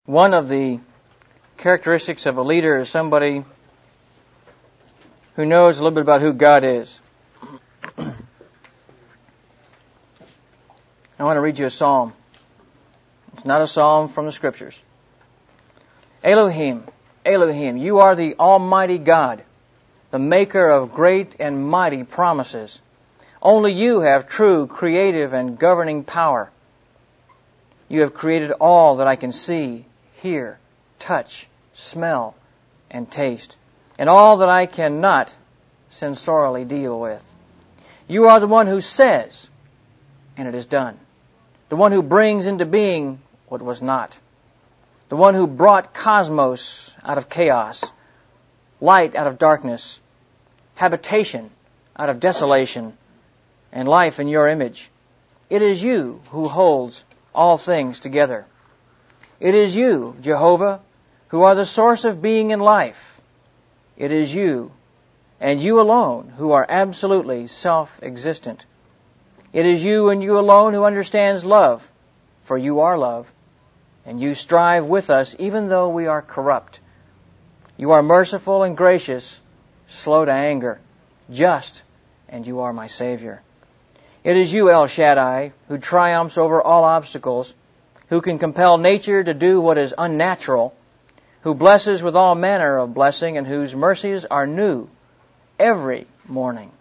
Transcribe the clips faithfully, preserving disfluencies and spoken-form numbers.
One of the characteristics of a leader is somebody who knows a little bit about who God is. I want to read you a psalm. It's not a psalm from the Scriptures. Elohim, Elohim, you are the Almighty God, the maker of great and mighty promises. Only you have true, creative, and governing power. You have created all that I can see, hear, touch, smell, and taste, and all that I cannot sensorially deal with. You are the one who says, and it is done. The one who brings into being what was not. The one who brought cosmos out of chaos, light out of darkness, habitation out of desolation, and life in your image. It is you who holds all things together. It is you, Jehovah, who are the source of being and life. It is you, and you alone, who are absolutely self-existent. It is you and you alone who understands love, for you are love, and you strive with us even though we are corrupt. You are merciful and gracious, slow to anger, just, and you are my Savior. It is you, El Shaddai, who triumphs over all obstacles, who can compel nature to do what is unnatural, who blesses with all manner of blessing, and whose mercies are new every morning.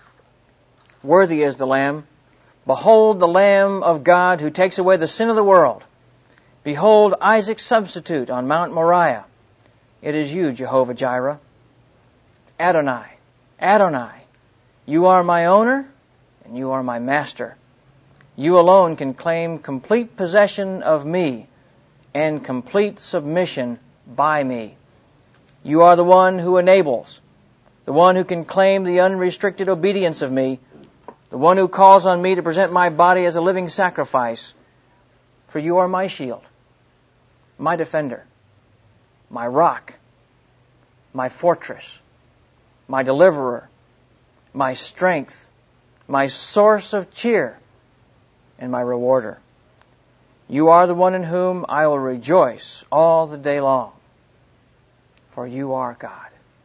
Worthy is the Lamb. Behold the Lamb of God who takes away the sin of the world. Behold Isaac's substitute on Mount Moriah. It is you, Jehovah Jireh. Adonai, Adonai, you are my owner and you are my master. You alone can claim complete possession of me and complete submission by me. You are the one who enables, the one who can claim the unrestricted obedience of me, the one who calls on me to present my body as a living sacrifice. For you are my shield, my defender, my rock, my fortress, my deliverer, my strength, my source of cheer, and my rewarder. You are the one in whom I will rejoice all the day long, for you are God.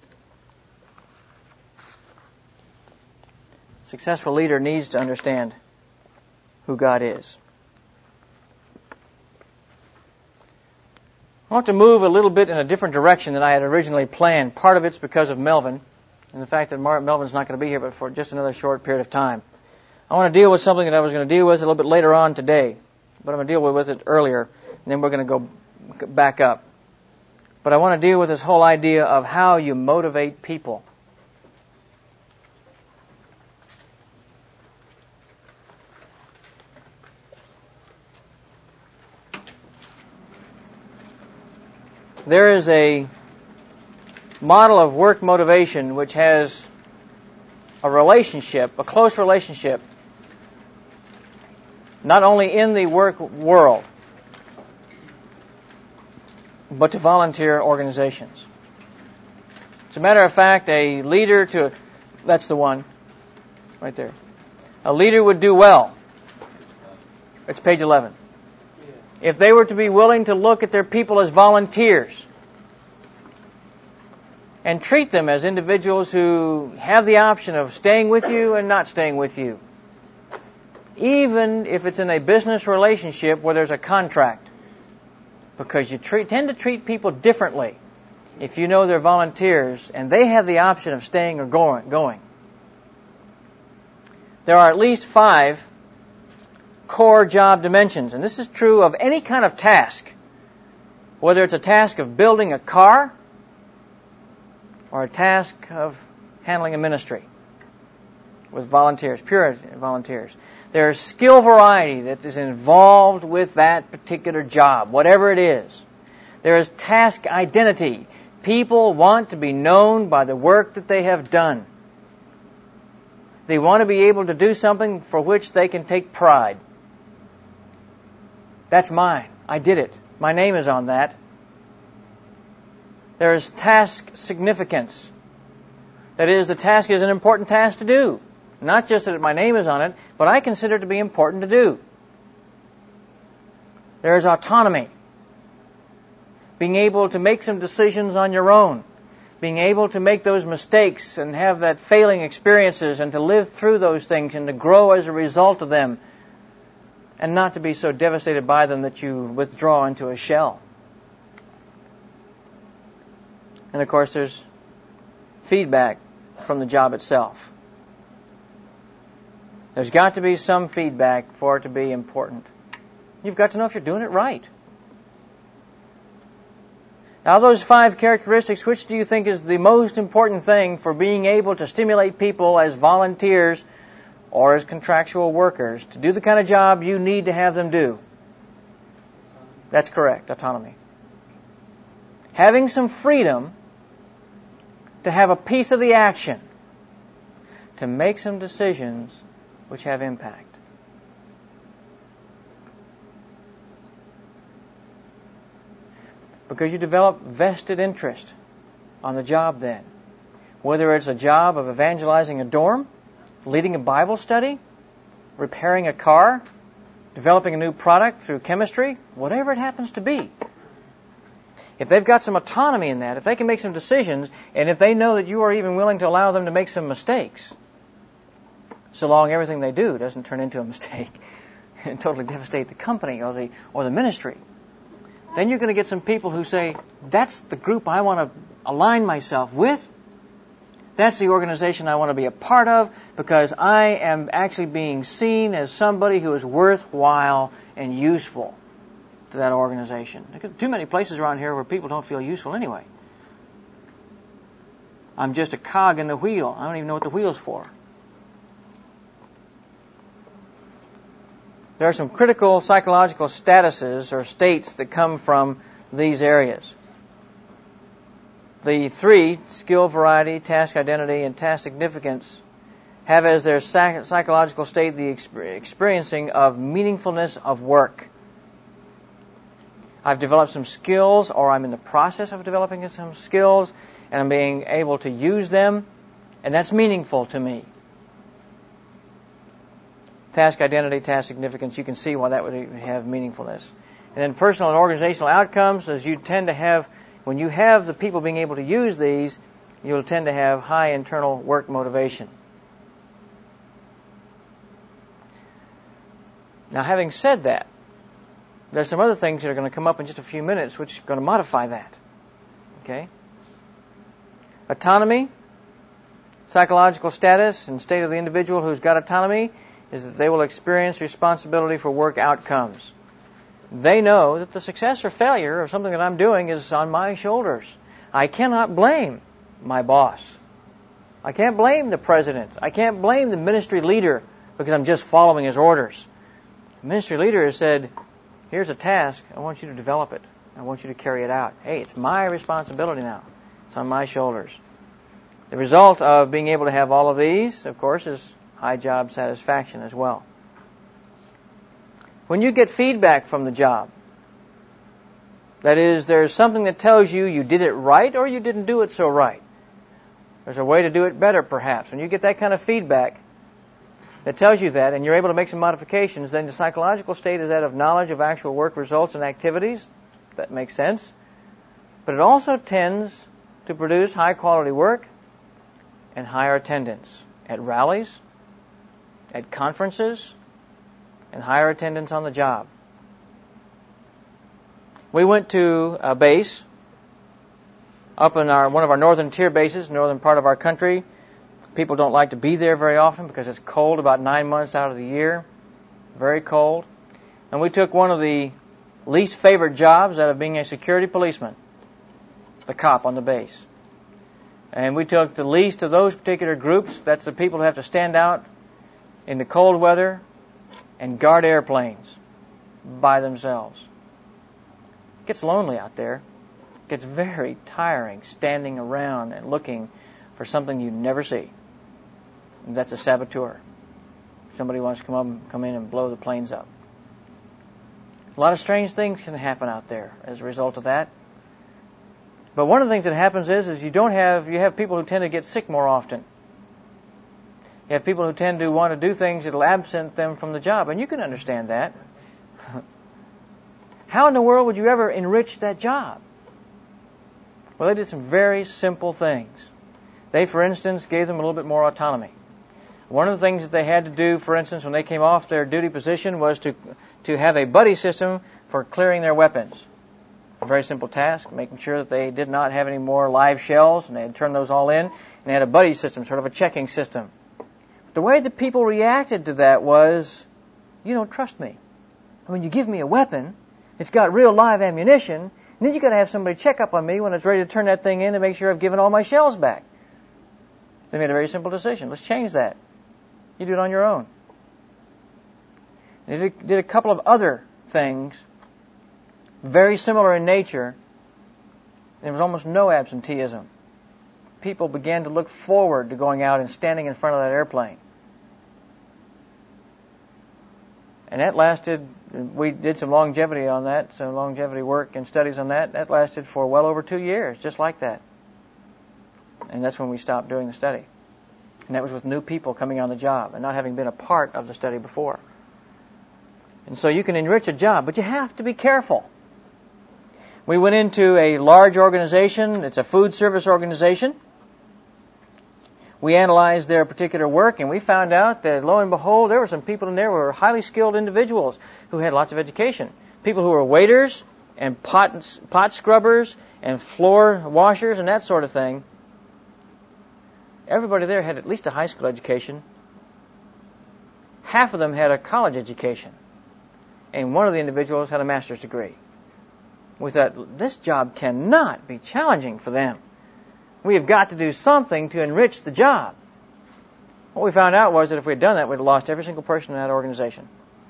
A successful leader needs to understand who God is. I want to move a little bit in a different direction than I had originally planned. Part of it's because of Melvin, and the fact that Mark Melvin's not going to be here but for just another short period of time. I want to deal with something that I was going to deal with a little bit later on today, but I'm going to deal with it earlier, and then we're going to go back up. But I want to deal with this whole idea of how you motivate people. There is a model of work motivation which has a relationship, a close relationship, not only in the work world, but to volunteer organizations. As a matter of fact, a leader to, that's the one, right there. A leader would do well. It's page eleven. If they were to be willing to look at their people as volunteers and treat them as individuals who have the option of staying with you and not staying with you, even if it's in a business relationship where there's a contract, because you treat, tend to treat people differently if you know they're volunteers and they have the option of staying or going. going. There are at least five core job dimensions, and this is true of any kind of task, whether it's a task of building a car or a task of handling a ministry with volunteers, pure volunteers. There's skill variety that is involved with that particular job, whatever it is. There is task identity. People want to be known by the work that they have done. They want to be able to do something for which they can take pride. That's mine. I did it. My name is on that. There is task significance. That is, the task is an important task to do. Not just that my name is on it, but I consider it to be important to do. There is autonomy. being able to make some decisions on your own, being able to make those mistakes and have that failing experiences and to live through those things and to grow as a result of them and not to be so devastated by them that you withdraw into a shell. And of course, there's feedback from the job itself. There's got to be some feedback for it to be important. You've got to know if you're doing it right. Now, those five characteristics, which do you think is the most important thing for being able to stimulate people as volunteers or as contractual workers to do the kind of job you need to have them do? That's correct, autonomy. Having some freedom to have a piece of the action, to make some decisions which have impact. Because you develop vested interest on the job then. Whether it's a job of evangelizing a dorm, leading a Bible study, repairing a car, developing a new product through chemistry, whatever it happens to be. If they've got some autonomy in that, if they can make some decisions, and if they know that you are even willing to allow them to make some mistakes, so long everything they do doesn't turn into a mistake and totally devastate the company or the or the ministry, then you're going to get some people who say, that's the group I want to align myself with. That's the organization I want to be a part of because I am actually being seen as somebody who is worthwhile and useful to that organization. There's too many places around here where people don't feel useful anyway. I'm just a cog in the wheel. I don't even know what the wheel's for. There are some critical psychological statuses or states that come from these areas. The three, skill variety, task identity, and task significance, have as their psychological state the experiencing of meaningfulness of work. I've developed some skills, or I'm in the process of developing some skills, and I'm being able to use them, and that's meaningful to me. Task identity, task significance, you can see why that would have meaningfulness. And then personal and organizational outcomes, as you tend to have, when you have the people being able to use these, you'll tend to have high internal work motivation. Now, having said that, there's some other things that are going to come up in just a few minutes which are going to modify that. Okay? Autonomy, psychological status, and state of the individual who's got autonomy is that they will experience responsibility for work outcomes. They know that the success or failure of something that I'm doing is on my shoulders. I cannot blame my boss. I can't blame the president. I can't blame the ministry leader because I'm just following his orders. The ministry leader has said, here's a task. I want you to develop it. I want you to carry it out. Hey, it's my responsibility now. It's on my shoulders. The result of being able to have all of these, of course, is high job satisfaction as well. When you get feedback from the job, that is, there's something that tells you you did it right or you didn't do it so right. There's a way to do it better, perhaps. When you get that kind of feedback that tells you that and you're able to make some modifications, then the psychological state is that of knowledge of actual work results and activities. That makes sense. But it also tends to produce high-quality work and higher attendance at rallies, at conferences, and higher attendance on the job. We went to a base up in our one of our northern tier bases, northern part of our country. People don't like to be there very often because it's cold about nine months out of the year. Very cold. And we took one of the least favored jobs out of being a security policeman, the cop on the base. And we took the least of those particular groups. That's the people who have to stand out in the cold weather and guard airplanes by themselves. It gets lonely out there. It gets very tiring standing around and looking for something you never see. And that's a saboteur. Somebody wants to come up, come in and blow the planes up. A lot of strange things can happen out there as a result of that. But one of the things that happens is, is you don't have you have people who tend to get sick more often. You have people who tend to want to do things that will absent them from the job, and you can understand that. How in the world would you ever enrich that job? Well, they did some very simple things. They, for instance, gave them a little bit more autonomy. One of the things that they had to do, for instance, when they came off their duty position was to, to have a buddy system for clearing their weapons. A very simple task, making sure that they did not have any more live shells, and they had turned those all in, and they had a buddy system, sort of a checking system. But the way the people reacted to that was, you don't trust me. I mean, you give me a weapon, it's got real live ammunition, and then you got to have somebody check up on me when it's ready to turn that thing in to make sure I've given all my shells back. They made a very simple decision. Let's change that. You do it on your own. They did, did a couple of other things, very similar in nature. There was almost no absenteeism. People began to look forward to going out and standing in front of that airplane. And that lasted, we did some longevity on that, some longevity work and studies on that. That lasted for well over two years, just like that. And that's when we stopped doing the study. And that was with new people coming on the job and not having been a part of the study before. And so you can enrich a job, but you have to be careful. We went into a large organization. It's a food service organization. We analyzed their particular work, and we found out that, lo and behold, there were some people in there who were highly skilled individuals who had lots of education. People who were waiters and pot, pot scrubbers and floor washers and that sort of thing. Everybody there had at least a high school education. Half of them had a college education. And one of the individuals had a master's degree. We thought, this job cannot be challenging for them. We have got to do something to enrich the job. What we found out was that if we had done that, we'd have lost every single person in that organization.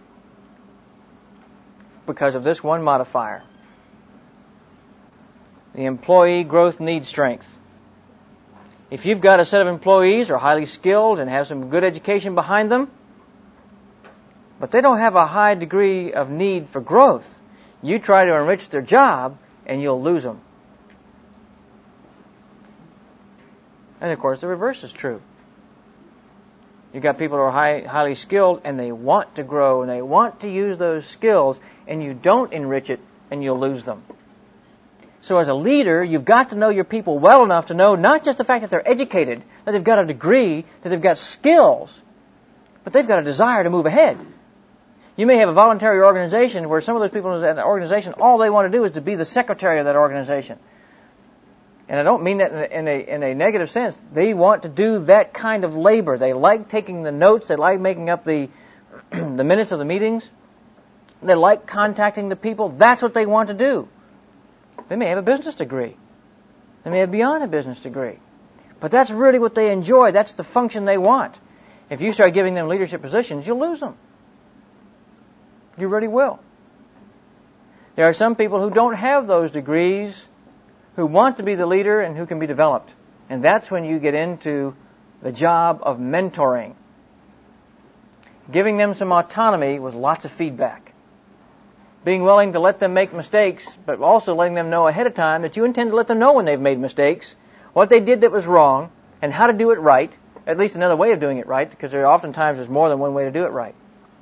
Because of this one modifier. The employee growth needs strength. If you've got a set of employees who are highly skilled and have some good education behind them, but they don't have a high degree of need for growth, you try to enrich their job and you'll lose them. And of course the reverse is true. You've got people who are high, highly skilled and they want to grow and they want to use those skills, and you don't enrich it and you'll lose them. So as a leader, you've got to know your people well enough to know not just the fact that they're educated, that they've got a degree, that they've got skills, but they've got a desire to move ahead. You may have a voluntary organization where some of those people in that organization, all they want to do is to be the secretary of that organization. And I don't mean that in a, in a, in a negative sense. They want to do that kind of labor. They like taking the notes. They like making up the, the minutes of the meetings. They like contacting the people. That's what they want to do. They may have a business degree. They may have beyond a business degree. But that's really what they enjoy. That's the function they want. If you start giving them leadership positions, you'll lose them. You really will. There are some people who don't have those degrees, who want to be the leader and who can be developed. And that's when you get into the job of mentoring. Giving them some autonomy with lots of feedback. Being willing to let them make mistakes, but also letting them know ahead of time that you intend to let them know when they've made mistakes, what they did that was wrong, and how to do it right, at least another way of doing it right, because there oftentimes is more than one way to do it right.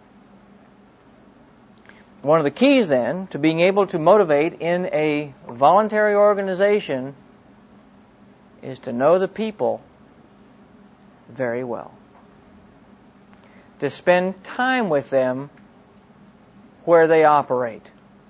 One of the keys, then, to being able to motivate in a voluntary organization is to know the people very well. To spend time with them where they operate.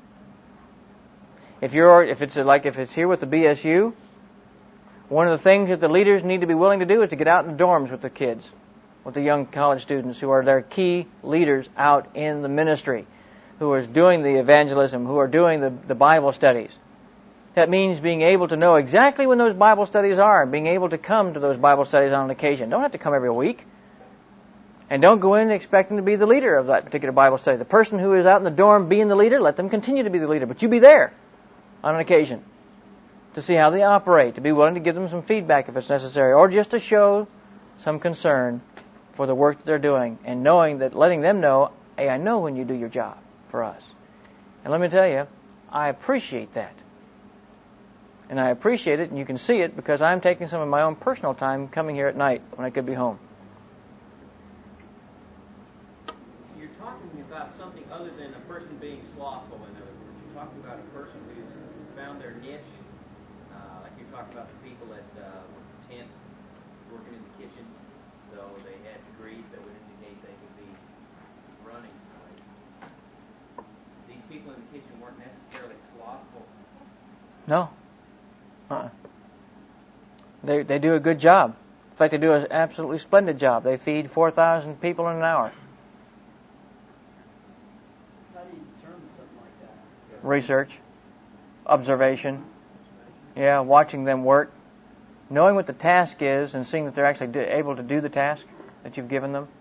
If you're, if it's like if it's here with the B S U, one of the things that the leaders need to be willing to do is to get out in the dorms with the kids, with the young college students who are their key leaders out in the ministry, who are doing the evangelism, who are doing the, the Bible studies. That means being able to know exactly when those Bible studies are, being able to come to those Bible studies on an occasion. Don't have to come every week. And don't go in expecting to be the leader of that particular Bible study. The person who is out in the dorm being the leader, let them continue to be the leader. But you be there on an occasion to see how they operate, to be willing to give them some feedback if it's necessary, or just to show some concern for the work that they're doing, and knowing that, letting them know, hey, I know when you do your job for us. And let me tell you, I appreciate that. And I appreciate it, and you can see it, because I'm taking some of my own personal time coming here at night when I could be home. You're talking about something other than a person being slothful, in other words. You're talking about a person who's found their niche. Uh, like you're talk about the people that uh, were content working in the kitchen, so they had degrees that would indicate they could be running. These people in the kitchen weren't necessarily slothful. No. Uh-uh. They they do a good job. In fact, they do an absolutely splendid job. They feed four thousand people in an hour. How do you determine something like that? Research, observation, yeah, watching them work, knowing what the task is and seeing that they're actually do, able to do the task that you've given them.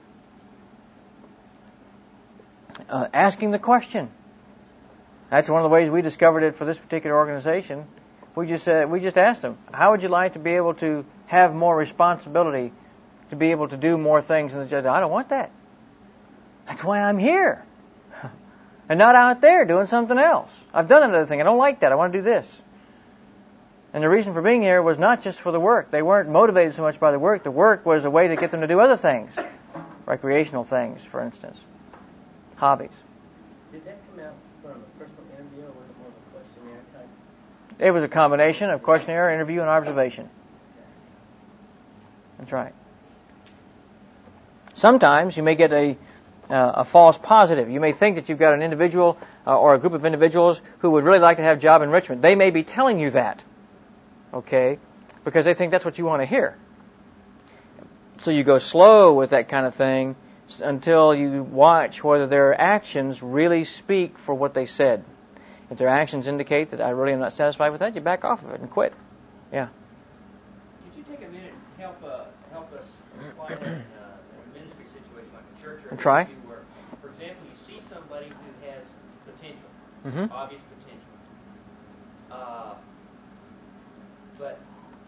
Uh, asking the question. That's one of the ways we discovered it for this particular organization. We just said, we just asked them, how would you like to be able to have more responsibility, to be able to do more things? And the judge, I don't want that. That's why I'm here. And not out there doing something else. I've done another thing. I don't like that. I want to do this. And the reason for being here was not just for the work. They weren't motivated so much by the work. The work was a way to get them to do other things. Recreational things, for instance. Hobbies. Did that come out from a personal interview, or was it more of a questionnaire type? It was a combination of questionnaire, interview, and observation. That's right. Sometimes you may get a uh, a false positive. You may think that you've got an individual uh, or a group of individuals who would really like to have job enrichment. They may be telling you that, okay, because they think that's what you want to hear. So you go slow with that kind of thing until you watch whether their actions really speak for what they said. If their actions indicate that I really am not satisfied with that, you back off of it and quit. Yeah. Could you take a minute and help uh, help us apply that in, uh, in a ministry situation like a church or a Try. ministry where, for example, you see somebody who has potential, Mm-hmm. obvious potential, uh, but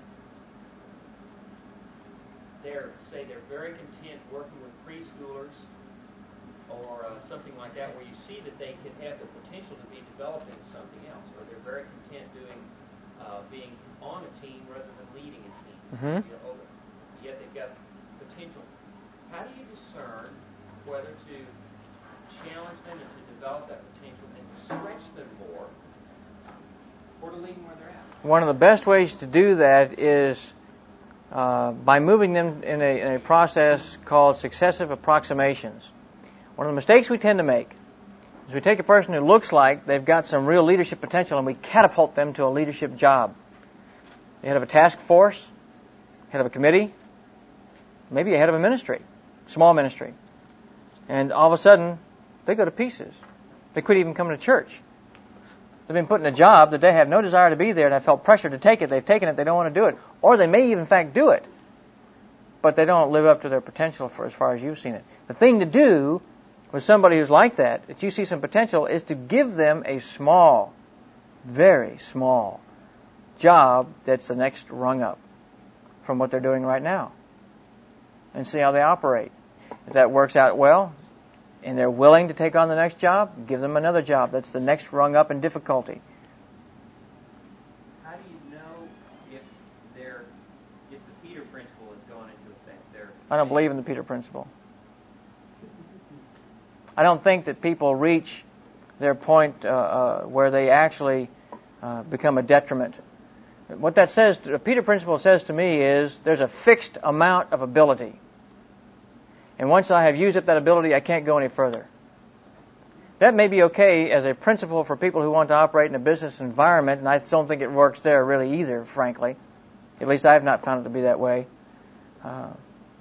they're say they're very content working with preschoolers or uh, something like that, where you see that they could have the potential to be developed into something else, or they're very content doing uh, being on a team rather than leading a team. Mm-hmm. You know, yet they've got potential. How do you discern whether to challenge them and to develop that potential and to stretch them more, or to leave them where they're at? One of the best ways to do that is uh, by moving them in a, in a process called successive approximations. One of the mistakes we tend to make is we take a person who looks like they've got some real leadership potential and we catapult them to a leadership job. The head of a task force, head of a committee, maybe a head of a ministry, small ministry. And all of a sudden, they go to pieces. They quit even coming to church. They've been put in a job that they have no desire to be there and have felt pressure to take it. They've taken it, they don't want to do it. Or they may even, in fact, do it. But they don't live up to their potential for as far as you've seen it. The thing to do with somebody who's like that, that you see some potential, is to give them a small, very small job that's the next rung up from what they're doing right now. And see how they operate. If that works out well, and they're willing to take on the next job, give them another job that's the next rung up in difficulty. How do you know if they're if the Peter principle has gone into effect? They're I don't believe in the Peter principle. I don't think that people reach their point uh, uh, where they actually uh, become a detriment. What that says, the Peter principle says to me is there's a fixed amount of ability. And once I have used up that ability, I can't go any further. That may be okay as a principle for people who want to operate in a business environment, and I don't think it works there really either, frankly. At least I have not found it to be that way. Uh,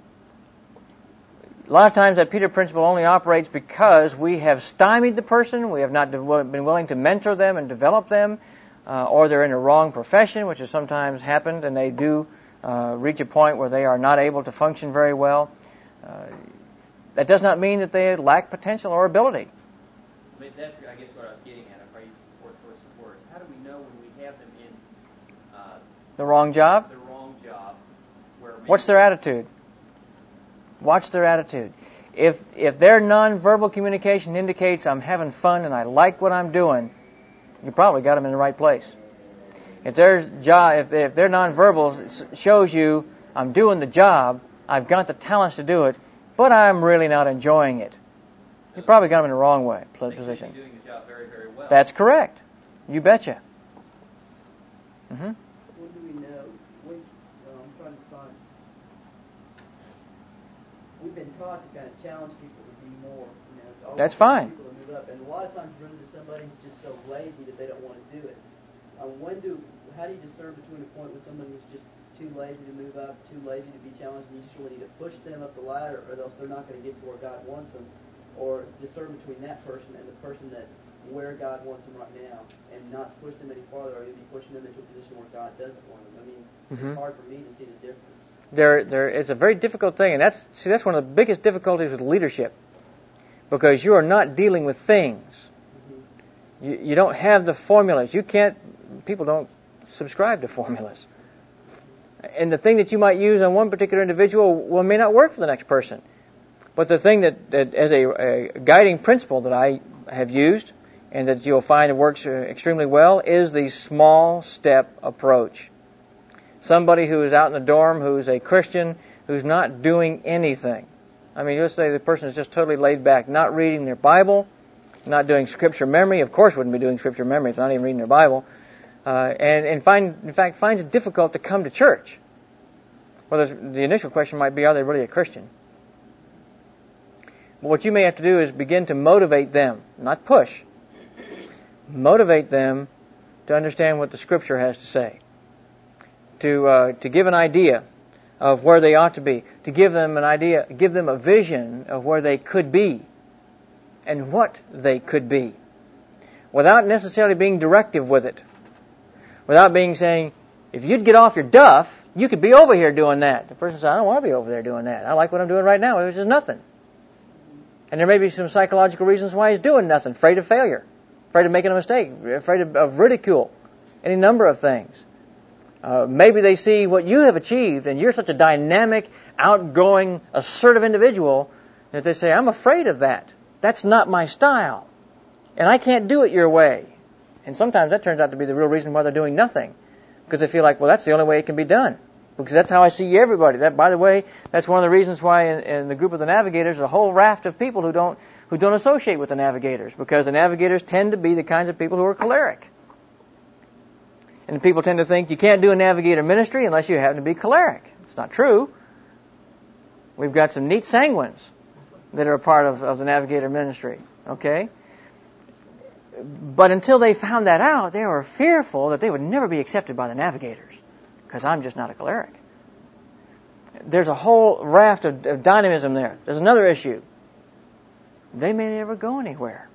a lot of times that Peter principle only operates because we have stymied the person, we have not de- been willing to mentor them and develop them, uh, or they're in a wrong profession, which has sometimes happened, and they do uh, reach a point where they are not able to function very well. Uh, that does not mean that they lack potential or ability. I mean, that's, I guess, what I was getting at. If I use support for support, how do we know when we have them in uh, The wrong job? the wrong job? Where maybe What's their attitude? Watch their attitude. If if their nonverbal communication indicates I'm having fun and I like what I'm doing, you probably got them in the right place. If their job, if, if their nonverbal shows you I'm doing the job, I've got the talents to do it, but I'm really not enjoying it, you probably got them in the wrong way they position. should be doing the job very, very well. That's correct. You betcha. Mm-hmm. When do we been taught to kind of challenge people to be more. You know, to That's fine. People to move up, and a lot of times you run into somebody who's just so lazy that they don't want to do it. Uh, when do how do you discern between a point with someone who's just too lazy to move up, too lazy to be challenged, and you just really need to push them up the ladder, or else they're not going to get to where God wants them, or discern between that person and the person that's where God wants them right now, and not push them any farther, or you'll be pushing them into a position where God doesn't want them. I mean, mm-hmm. It's hard for me to see the difference. There, there, it's a very difficult thing, and that's see, that's one of the biggest difficulties with leadership, because you are not dealing with things. Mm-hmm. You, you don't have the formulas. You can't. People don't subscribe to formulas. And the thing that you might use on one particular individual well, may not work for the next person. But the thing that, that as a, a guiding principle that I have used, and that you'll find it works extremely well, is the small step approach. Somebody who is out in the dorm, who's a Christian, who's not doing anything. I mean, let's say the person is just totally laid back, not reading their Bible, not doing scripture memory. Of course wouldn't be doing scripture memory if they're not even reading their Bible. Uh, and, and find, in fact, finds it difficult to come to church. Well, the initial question might be, are they really a Christian? But what you may have to do is begin to motivate them, not push. Motivate them to understand what the Scripture has to say. To uh, to give an idea of where they ought to be. To give them an idea, give them a vision of where they could be. And what they could be. Without necessarily being directive with it. Without being saying, if you'd get off your duff, you could be over here doing that. The person says, I don't want to be over there doing that. I like what I'm doing right now, which is nothing. And there may be some psychological reasons why he's doing nothing. Afraid of failure. Afraid of making a mistake. Afraid of, of ridicule. Any number of things. Uh, maybe they see what you have achieved, and you're such a dynamic, outgoing, assertive individual that they say, I'm afraid of that. That's not my style. And I can't do it your way. And sometimes that turns out to be the real reason why they're doing nothing. Because they feel like, well, that's the only way it can be done. Because that's how I see everybody. That, by the way, that's one of the reasons why in, in the group of the Navigators, there's a whole raft of people who don't who don't associate with the Navigators. Because the Navigators tend to be the kinds of people who are choleric. And people tend to think you can't do a Navigator ministry unless you happen to be choleric. It's not true. We've got some neat sanguines that are a part of, of the Navigator ministry. Okay? But until they found that out, they were fearful that they would never be accepted by the Navigators, because I'm just not a choleric. There's a whole raft of, of dynamism there. There's another issue. They may never go anywhere.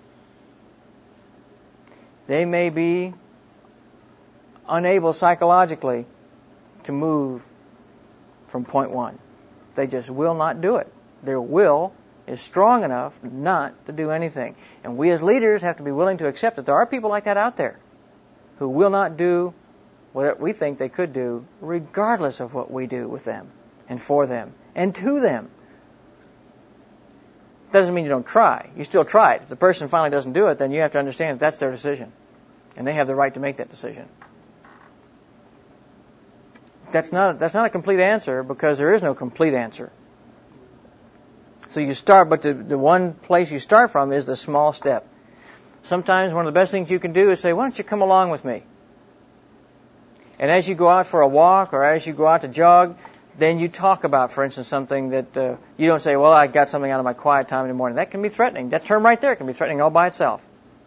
They may be unable psychologically to move from point one. They just will not do it. Their will is strong enough not to do anything. And we as leaders have to be willing to accept that there are people like that out there who will not do what we think they could do regardless of what we do with them and for them and to them. Doesn't mean you don't try. You still try it. If the person finally doesn't do it, then you have to understand that that's their decision. And they have the right to make that decision. That's not, that's not a complete answer, because there is no complete answer. So you start, but the, the one place you start from is the small step. Sometimes one of the best things you can do is say, why don't you come along with me? And as you go out for a walk or as you go out to jog, then you talk about, for instance, something that uh, you don't say, well, I got something out of my quiet time in the morning. That can be threatening. That term right there can be threatening all by itself.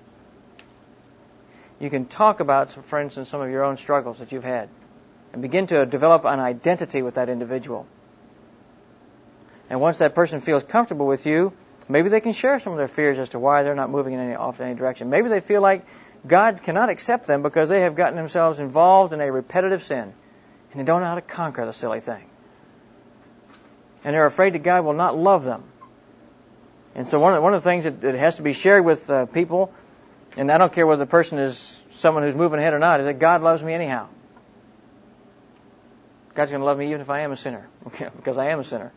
You can talk about, for instance, some of your own struggles that you've had and begin to develop an identity with that individual. And once that person feels comfortable with you, maybe they can share some of their fears as to why they're not moving in any, off in any direction. Maybe they feel like God cannot accept them because they have gotten themselves involved in a repetitive sin, and they don't know how to conquer the silly thing. And they're afraid that God will not love them. And so one of the, one of the things that, that has to be shared with uh, people, and I don't care whether the person is someone who's moving ahead or not, is that God loves me anyhow. God's going to love me even if I am a sinner, because I am a sinner.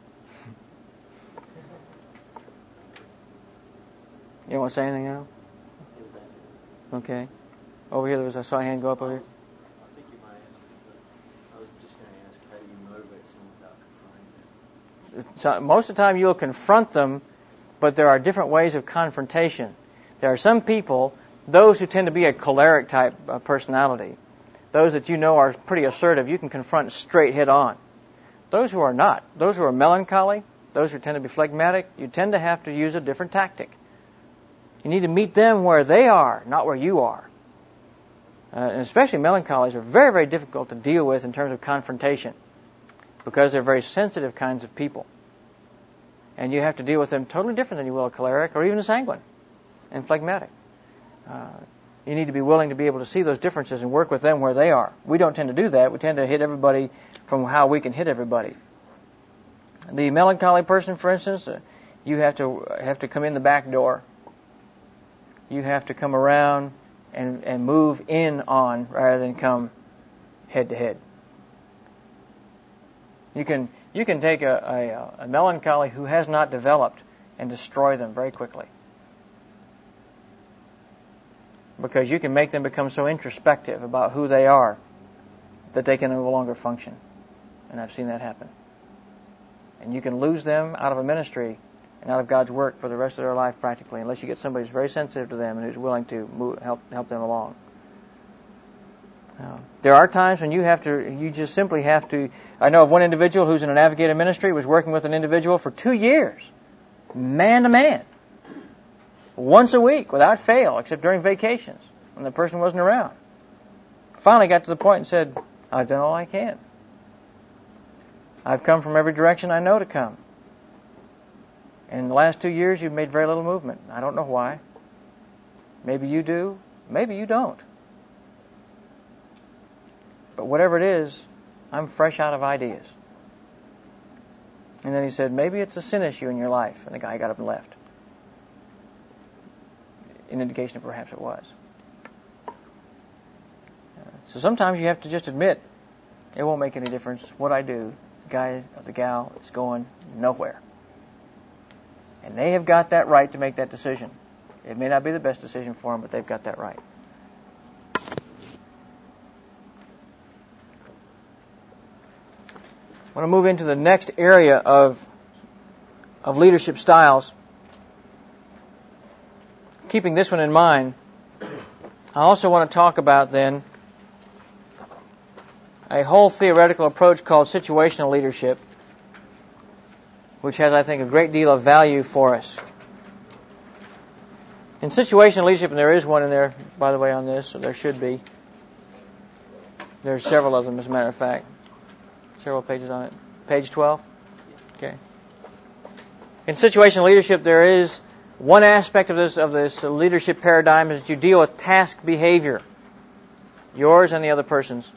You don't want to say anything now? Okay. Over here, there was I saw a hand go up over here. I think you might answer, but I was just going to ask, how do you motivate someone without confronting them? So most of the time, you'll confront them, but there are different ways of confrontation. There are some people, those who tend to be a choleric type of personality, those that you know are pretty assertive, you can confront straight head on. Those who are not, those who are melancholy, those who tend to be phlegmatic, you tend to have to use a different tactic. You need to meet them where they are, not where you are. Uh, and especially melancholies are very, very difficult to deal with in terms of confrontation because they're very sensitive kinds of people. And you have to deal with them totally different than you will a choleric or even a sanguine and phlegmatic. Uh, you need to be willing to be able to see those differences and work with them where they are. We don't tend to do that. We tend to hit everybody from how we can hit everybody. The melancholy person, for instance, uh, you have to have to come in the back door. You have to come around and, and move in on rather than come head to head. You can you can take a, a, a melancholy who has not developed and destroy them very quickly. Because you can make them become so introspective about who they are that they can no longer function. And I've seen that happen. And you can lose them out of a ministry and out of God's work for the rest of their life practically, unless you get somebody who's very sensitive to them and who's willing to move, help help them along. Uh, there are times when you have to, you just simply have to. I know of one individual who's in a Navigator ministry, was working with an individual for two years, man to man, once a week without fail, except during vacations when the person wasn't around. Finally got to the point and said, "I've done all I can. I've come from every direction I know to come. And in the last two years, you've made very little movement. I don't know why. Maybe you do. Maybe you don't. But whatever it is, I'm fresh out of ideas." And then he said, "Maybe it's a sin issue in your life." And the guy got up and left. An indication that perhaps it was. So sometimes you have to just admit, it won't make any difference what I do. The guy or the gal is going nowhere. And they have got that right to make that decision. It may not be the best decision for them, but they've got that right. I want to move into the next area of, of leadership styles. Keeping this one in mind, I also want to talk about then a whole theoretical approach called situational leadership, which has, I think, a great deal of value for us. In situational leadership, and there is one in there, by the way, on this, so there should be. There are several of them, as a matter of fact. Several pages on it. Page twelve? Okay. In situational leadership, there is one aspect of this of this leadership paradigm is that you deal with task behavior, yours and the other person's.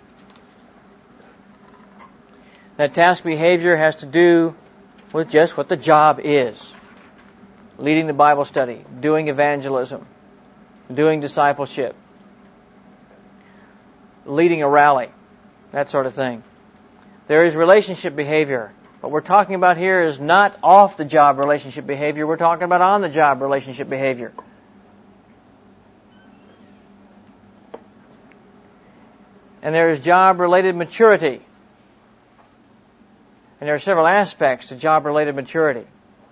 That task behavior has to do with just what the job is. Leading the Bible study, doing evangelism, doing discipleship, leading a rally, that sort of thing. There is relationship behavior. What we're talking about here is not off-the-job relationship behavior. We're talking about on-the-job relationship behavior. And there is job-related maturity. And there are several aspects to job-related maturity.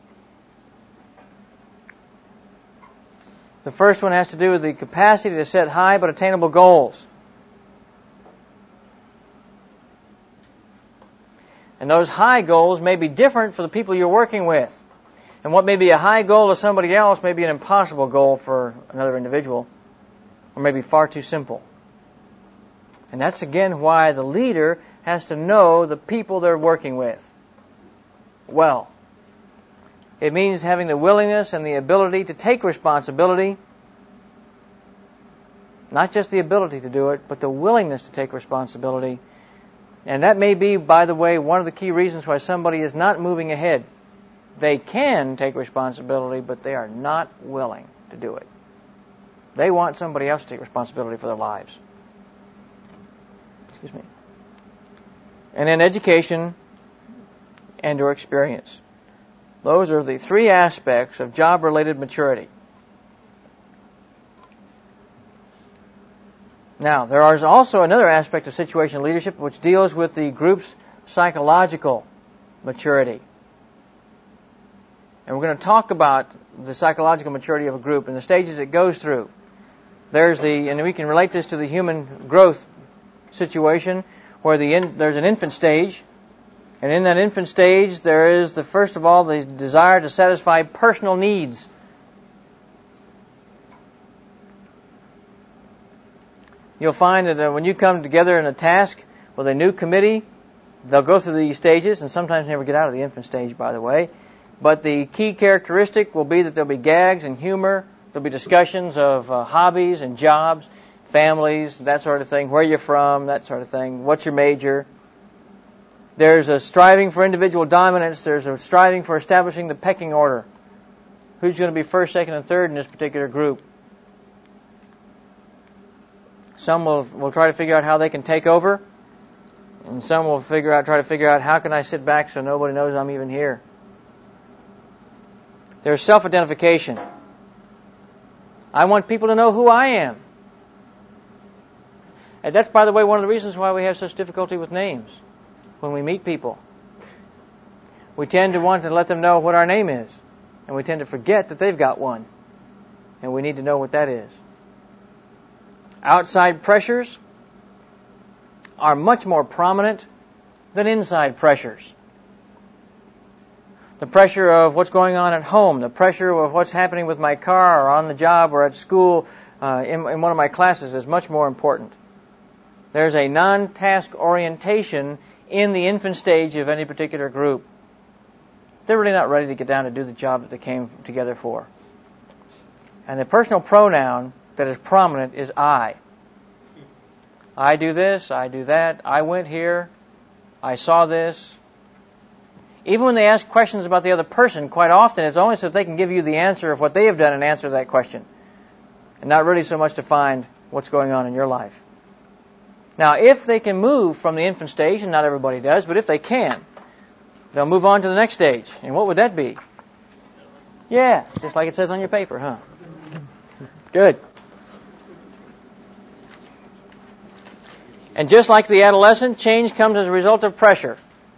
The first one has to do with the capacity to set high but attainable goals. And those high goals may be different for the people you're working with. And what may be a high goal to somebody else may be an impossible goal for another individual, or may be far too simple. And that's again why the leader has to know the people they're working with well. It means having the willingness and the ability to take responsibility. Not just the ability to do it, but the willingness to take responsibility. And that may be, by the way, one of the key reasons why somebody is not moving ahead. They can take responsibility, but they are not willing to do it. They want somebody else to take responsibility for their lives. Excuse me. And then education and or experience. Those are the three aspects of job-related maturity. Now, there is also another aspect of situational leadership which deals with the group's psychological maturity. And we're going to talk about the psychological maturity of a group and the stages it goes through. There's the, and we can relate this to the human growth situation, where the in, there's an infant stage, And in that infant stage, there is, the first of all, the desire to satisfy personal needs. You'll find that uh, when you come together in a task with a new committee, they'll go through these stages, and sometimes never get out of the infant stage, by the way. But the key characteristic will be that there'll be gags and humor. There'll be discussions of uh, hobbies and jobs, families, that sort of thing, where you're from, that sort of thing, what's your major. There's a striving for individual dominance. There's a striving for establishing the pecking order. Who's going to be first, second, and third in this particular group? Some will, will try to figure out how they can take over, and some will figure out, try to figure out how can I sit back so nobody knows I'm even here. There's self-identification. I want people to know who I am. And that's, by the way, one of the reasons why we have such difficulty with names when we meet people. We tend to want to let them know what our name is, and we tend to forget that they've got one, and we need to know what that is. Outside pressures are much more prominent than inside pressures. The pressure of what's going on at home, the pressure of what's happening with my car or on the job or at school, uh, in, in one of my classes is much more important. There's a non-task orientation in the infant stage of any particular group. They're really not ready to get down to do the job that they came together for. And the personal pronoun that is prominent is I. I do this, I do that, I went here, I saw this. Even when they ask questions about the other person, quite often it's only so that they can give you the answer of what they have done and answer that question, and not really so much to find what's going on in your life. Now, if they can move from the infant stage, and not everybody does, but if they can, they'll move on to the next stage. And what would that be? Yeah, just like it says on your paper, huh? Good. And just like the adolescent, change comes as a result of pressure.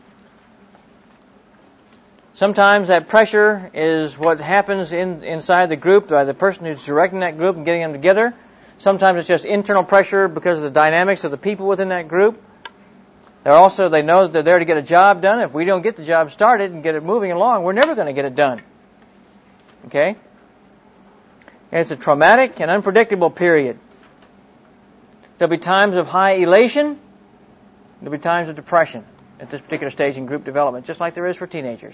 Sometimes that pressure is what happens in, inside the group by the person who's directing that group and getting them together. Sometimes it's just internal pressure because of the dynamics of the people within that group. They're also, they know that they're there to get a job done. If we don't get the job started and get it moving along, we're never going to get it done. Okay? And it's a traumatic and unpredictable period. There'll be times of high elation. There'll be times of depression at this particular stage in group development, just like there is for teenagers.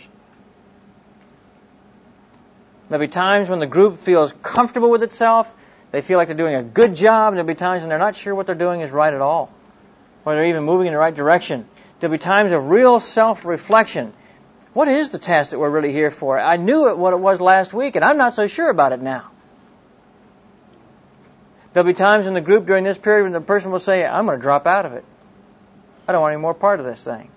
There'll be times when the group feels comfortable with itself. They feel like they're doing a good job. There'll be times when they're not sure what they're doing is right at all, or they're even moving in the right direction. There'll be times of real self-reflection. What is the task that we're really here for? I knew it what it was last week, and I'm not so sure about it now. There'll be times in the group during this period when the person will say, I'm going to drop out of it. I don't want any more part of this thing.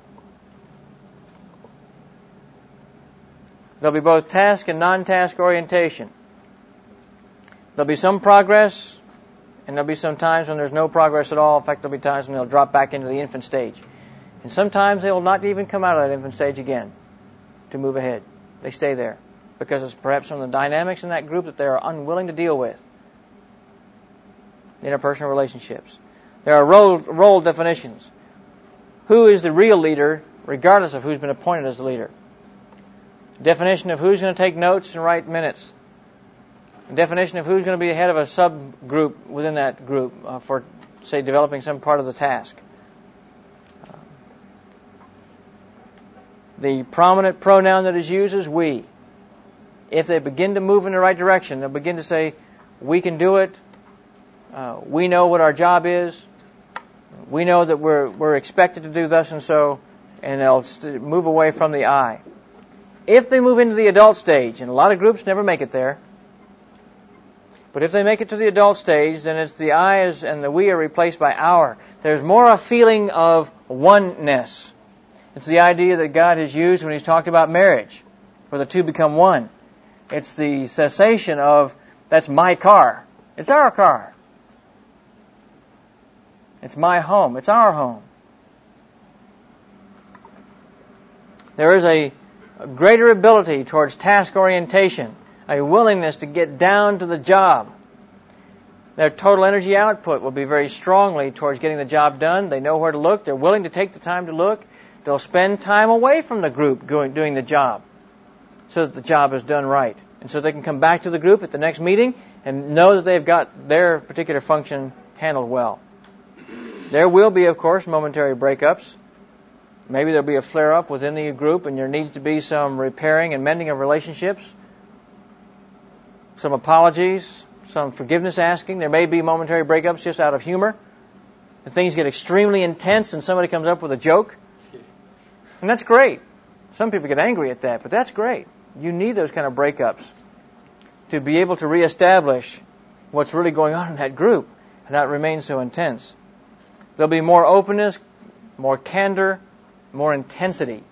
There'll be both task and non-task orientation. There'll be some progress, and there'll be some times when there's no progress at all. In fact, there'll be times when they'll drop back into the infant stage. And sometimes they will not even come out of that infant stage again to move ahead. They stay there because it's perhaps some of the dynamics in that group that they are unwilling to deal with. Interpersonal relationships. There are role, role definitions. Who is the real leader, regardless of who's been appointed as the leader? Definition of who's going to take notes and write minutes. Definition of who's going to be head of a subgroup within that group uh, for, say, developing some part of the task. Uh, the prominent pronoun that is used is we. If they begin to move in the right direction, they'll begin to say, we can do it. Uh, we know what our job is. We know that we're we're expected to do thus and so, and they'll st- move away from the I. If they move into the adult stage, and a lot of groups never make it there, but if they make it to the adult stage, then it's the I is, and the we are replaced by our. There's more a feeling of oneness. It's the idea that God has used when He's talked about marriage, where the two become one. It's the cessation of, that's my car. It's our car. It's my home. It's our home. There is a, a greater ability towards task orientation, a willingness to get down to the job. Their total energy output will be very strongly towards getting the job done. They know where to look. They're willing to take the time to look. They'll spend time away from the group going, doing the job so that the job is done right. And so they can come back to the group at the next meeting and know that they've got their particular function handled well. There will be, of course, momentary breakups. Maybe there'll be a flare-up within the group and there needs to be some repairing and mending of relationships, some apologies, some forgiveness asking. There may be momentary breakups just out of humor. And things get extremely intense and somebody comes up with a joke. And that's great. Some people get angry at that, but that's great. You need those kind of breakups to be able to reestablish what's really going on in that group and not remain so intense. There'll be more openness, more candor, more intensity.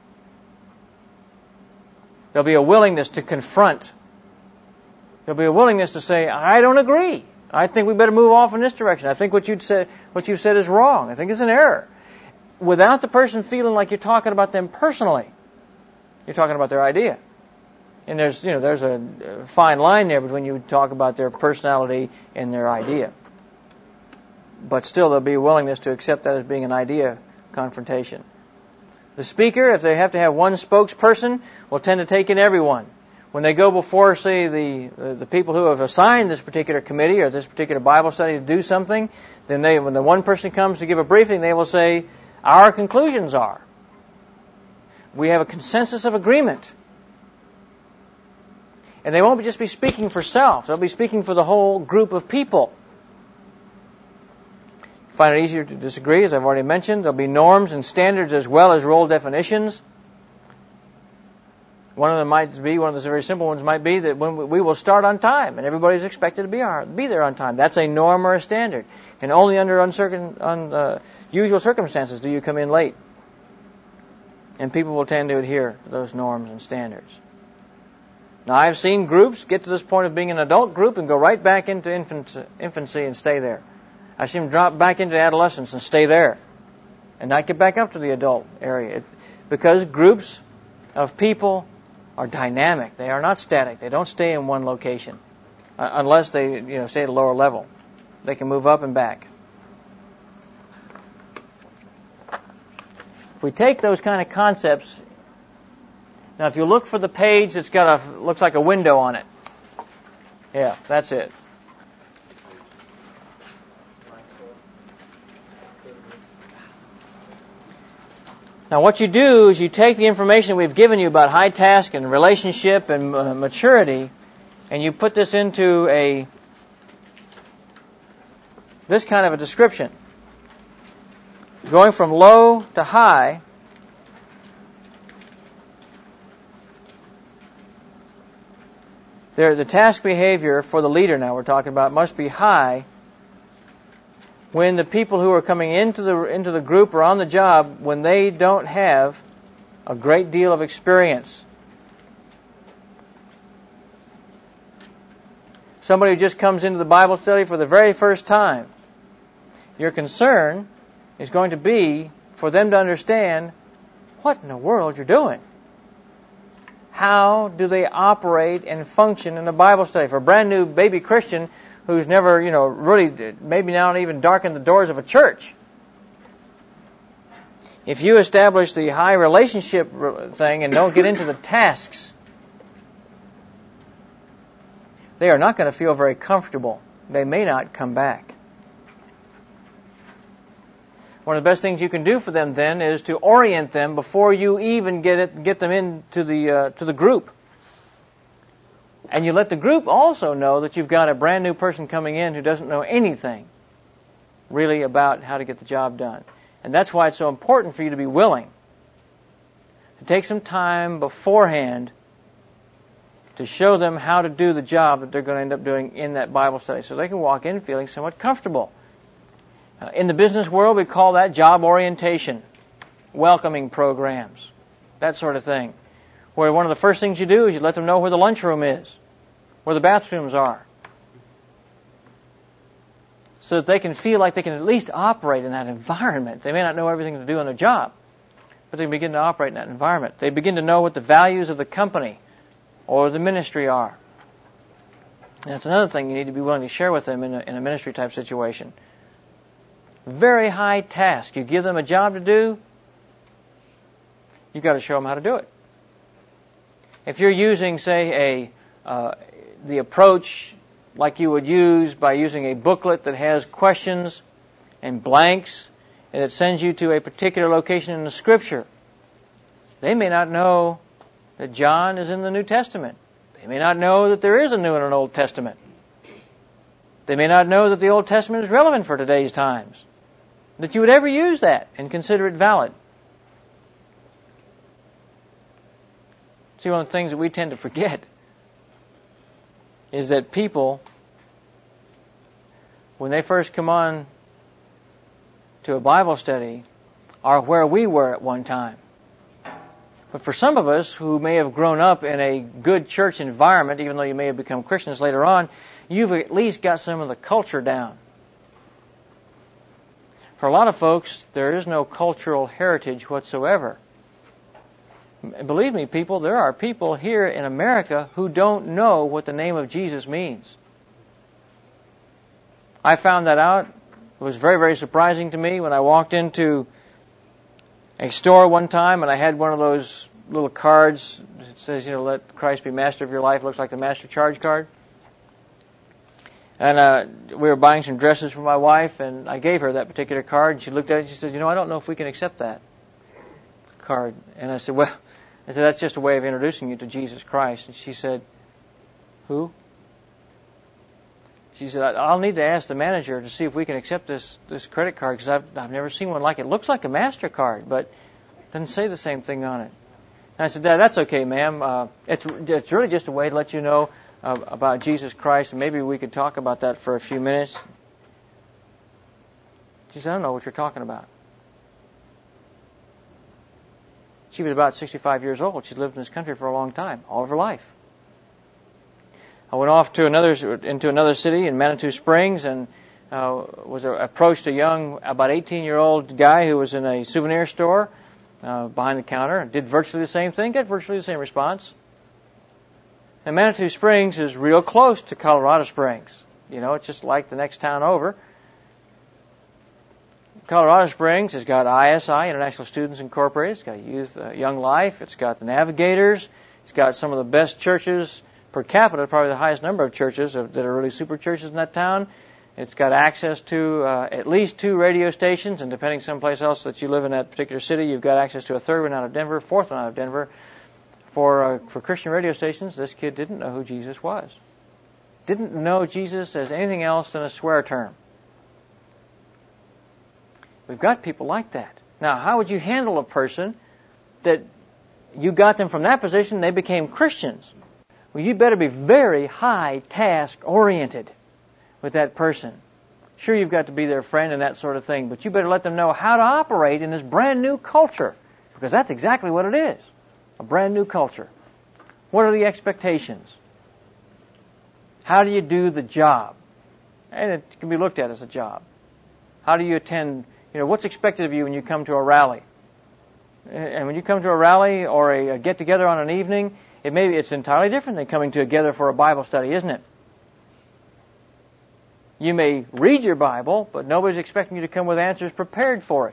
There'll be a willingness to confront. There'll be a willingness to say, I don't agree. I think we better move off in this direction. I think what you'd said, what you said is wrong. I think it's an error. Without the person feeling like you're talking about them personally. You're talking about their idea. And there's, you know, there's a fine line there between you talk about their personality and their idea. But still there'll be a willingness to accept that as being an idea confrontation. The speaker, if they have to have one spokesperson, will tend to take in everyone. When they go before, say, the the people who have assigned this particular committee or this particular Bible study to do something, then they, when the one person comes to give a briefing, they will say, our conclusions are. We have a consensus of agreement. And they won't just be speaking for self. They'll be speaking for the whole group of people. Find it easier to disagree, as I've already mentioned. There'll be norms and standards as well as role definitions. One of them might be, one of the very simple ones might be that when we, we will start on time and everybody's expected to be, our, be there on time. That's a norm or a standard. And only under uncircum, un, uh, usual circumstances do you come in late. And people will tend to adhere to those norms and standards. Now, I've seen groups get to this point of being an adult group and go right back into infancy, infancy and stay there. I've seen them drop back into adolescence and stay there and not get back up to the adult area. It, because groups of people are dynamic. They are not static. They don't stay in one location uh, unless they, you know, stay at a lower level. They can move up and back. If we take those kind of concepts, now if you look for the page that's got a, looks like a window on it. Yeah, that's it. Now what you do is you take the information we've given you about high task and relationship and uh, maturity, and you put this into a this kind of a description. Going from low to high, there the task behavior for the leader now we're talking about must be high when the people who are coming into the into the group or on the job, when they don't have a great deal of experience. Somebody who just comes into the Bible study for the very first time, your concern is going to be for them to understand what in the world you're doing. How do they operate and function in a Bible study? For a brand new baby Christian who's never, you know, really, maybe not even darkened the doors of a church. If you establish the high relationship thing and don't get into the tasks, they are not going to feel very comfortable. They may not come back. One of the best things you can do for them then is to orient them before you even get it, get them into the uh, to the group. And you let the group also know that you've got a brand new person coming in who doesn't know anything really about how to get the job done. And that's why it's so important for you to be willing to take some time beforehand to show them how to do the job that they're going to end up doing in that Bible study so they can walk in feeling somewhat comfortable. Uh, in the business world, we call that job orientation, welcoming programs, that sort of thing, where one of the first things you do is you let them know where the lunchroom is, where the bathrooms are, so that they can feel like they can at least operate in that environment. They may not know everything to do on their job, but they begin to operate in that environment. They begin to know what the values of the company or the ministry are. And that's another thing you need to be willing to share with them in a, in a ministry type situation. Very high task. You give them a job to do, you've got to show them how to do it. If you're using, say, a uh, the approach like you would use by using a booklet that has questions and blanks, and it sends you to a particular location in the Scripture, they may not know that John is in the New Testament. They may not know that there is a New and an Old Testament. They may not know that the Old Testament is relevant for today's times, that you would ever use that and consider it valid. See, one of the things that we tend to forget is that people, when they first come on to a Bible study, are where we were at one time. But for some of us who may have grown up in a good church environment, even though you may have become Christians later on, you've at least got some of the culture down. For a lot of folks, there is no cultural heritage whatsoever. Believe me, people, there are people here in America who don't know what the name of Jesus means. I found that out. It was very, very surprising to me when I walked into a store one time and I had one of those little cards that says, you know, let Christ be master of your life. It looks like the master charge card. And uh, we were buying some dresses for my wife, and I gave her that particular card. And she looked at it and she said, you know, I don't know if we can accept that card. And I said, well, I said, that's just a way of introducing you to Jesus Christ. And she said, who? She said, I'll need to ask the manager to see if we can accept this, this credit card, because I've, I've never seen one like it. It looks like a MasterCard, but it doesn't say the same thing on it. And I said, Dad, that's okay, ma'am. Uh, it's, it's really just a way to let you know uh, about Jesus Christ, and maybe we could talk about that for a few minutes. She said, I don't know what you're talking about. She was about sixty-five years old. She'd lived in this country for a long time, all of her life. I went off to another into another city in Manitou Springs and uh, was uh, approached a young, about eighteen-year-old guy who was in a souvenir store uh, behind the counter. Did virtually the same thing, got virtually the same response. And Manitou Springs is real close to Colorado Springs. You know, it's just like the next town over. Colorado Springs has got I S I, International Students Incorporated. It's got Youth uh, Young Life. It's got the Navigators. It's got some of the best churches per capita, probably the highest number of churches that are really super churches in that town. It's got access to uh, at least two radio stations, and depending someplace else that you live in that particular city, you've got access to a third one out of Denver, fourth one out of Denver. For uh, for Christian radio stations, this kid didn't know who Jesus was. Didn't know Jesus as anything else than a swear term. We've got people like that. Now, how would you handle a person that you got them from that position, they became Christians? Well, you better be very high task oriented with that person. Sure, you've got to be their friend and that sort of thing, but you better let them know how to operate in this brand new culture, because that's exactly what it is, a brand new culture. What are the expectations? How do you do the job? And it can be looked at as a job. How do you attend? You know, what's expected of you when you come to a rally? And when you come to a rally or a, a get-together on an evening, it may be, it's entirely different than coming together for a Bible study, isn't it? You may read your Bible, but nobody's expecting you to come with answers prepared for it.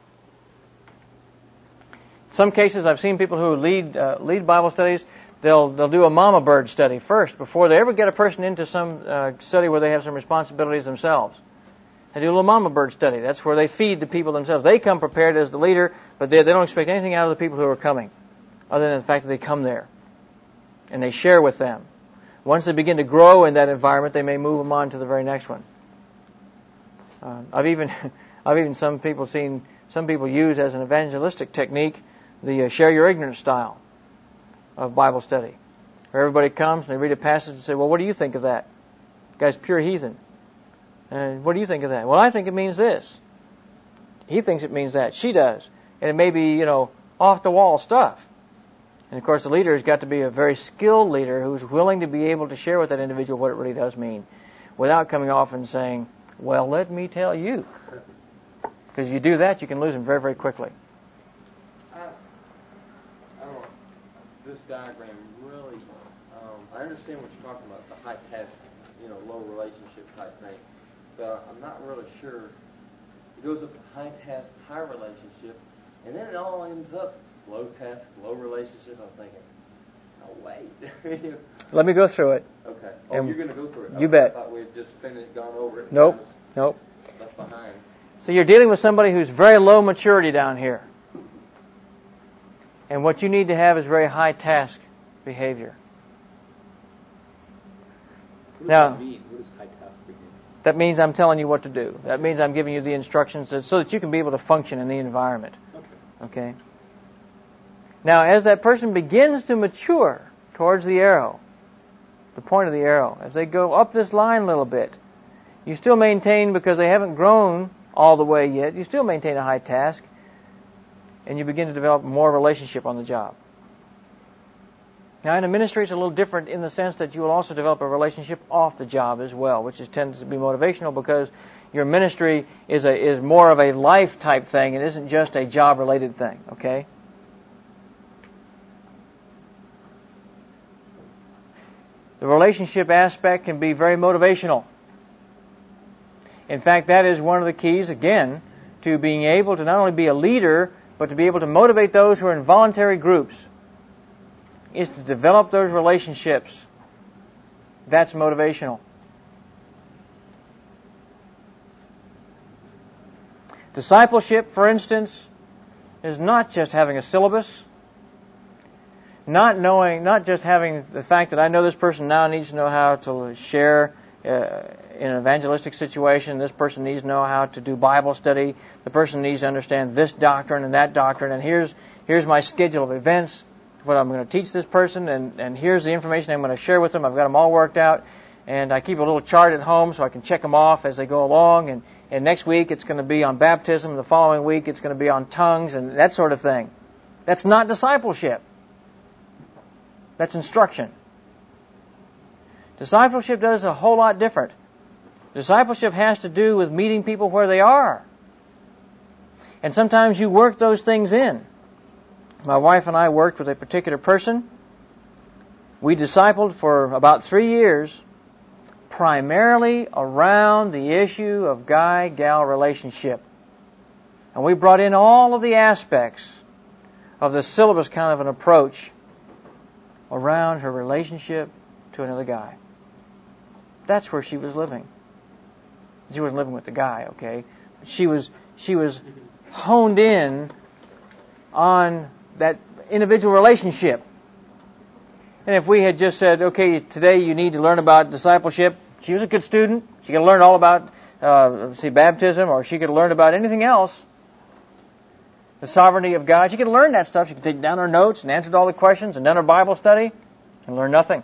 In some cases, I've seen people who lead uh, lead Bible studies, they'll they'll do a mama bird study first before they ever get a person into some uh, study where they have some responsibilities themselves. They do a little mama bird study. That's where they feed the people themselves. They come prepared as the leader, but they, they don't expect anything out of the people who are coming, other than the fact that they come there. And they share with them. Once they begin to grow in that environment, they may move them on to the very next one. Uh, I've even, I've even some people seen some people use as an evangelistic technique the uh, share your ignorance style of Bible study, where everybody comes and they read a passage and say, "Well, what do you think of that? The guy's pure heathen. And what do you think of that?" "Well, I think it means this." He thinks it means that. She does, and it may be, you know, off the wall stuff. And, of course, the leader has got to be a very skilled leader who's willing to be able to share with that individual what it really does mean without coming off and saying, "Well, let me tell you." Because if you do that, you can lose them very, very quickly. I, I don't, this diagram really, um, I understand what you're talking about, the high task, you know, low relationship type thing. But I'm not really sure. It goes up to high task, high relationship. And then it all ends up low test, low relationship. I'm thinking, oh, wait. Let me go through it. Okay. Oh, And you're going to go through it. You okay. bet. I thought we had just finished, gone over it. Nope. Nope. Left behind. So you're dealing with somebody who's very low maturity down here. And what you need to have is very high task behavior. What does Now, that mean? What does high task behavior? That means I'm telling you what to do. That means I'm giving you the instructions to, so that you can be able to function in the environment. Okay. Okay? Now, as that person begins to mature towards the arrow, the point of the arrow, as they go up this line a little bit, you still maintain, because they haven't grown all the way yet, you still maintain a high task, and you begin to develop more relationship on the job. Now, in a ministry, it's a little different in the sense that you will also develop a relationship off the job as well, which is, tends to be motivational, because your ministry is a is more of a life type thing. It isn't just a job related thing. Okay. The relationship aspect can be very motivational. In fact, that is one of the keys, again, to being able to not only be a leader, but to be able to motivate those who are in voluntary groups, is to develop those relationships. That's motivational. Discipleship, for instance, is not just having a syllabus, not knowing, not just having the fact that I know this person now needs to know how to share uh, in an evangelistic situation, this person needs to know how to do Bible study, the person needs to understand this doctrine and that doctrine, and here's here's my schedule of events, what I'm going to teach this person, and, and here's the information I'm going to share with them. I've got them all worked out, and I keep a little chart at home so I can check them off as they go along, and, and next week it's going to be on baptism, the following week it's going to be on tongues, and that sort of thing. That's not discipleship. That's instruction. Discipleship does a whole lot different. Discipleship has to do with meeting people where they are. And sometimes you work those things in. My wife and I worked with a particular person. We discipled for about three years, primarily around the issue of guy-gal relationship. And we brought in all of the aspects of the syllabus kind of an approach around her relationship to another guy. That's where she was living. She wasn't living with the guy, okay? She was she was honed in on that individual relationship. And if we had just said, okay, today you need to learn about discipleship, she was a good student. She could learn all about, uh, say, baptism, or she could learn about anything else. The sovereignty of God. She could learn that stuff. She could take down her notes and answer all the questions and done her Bible study and learn nothing.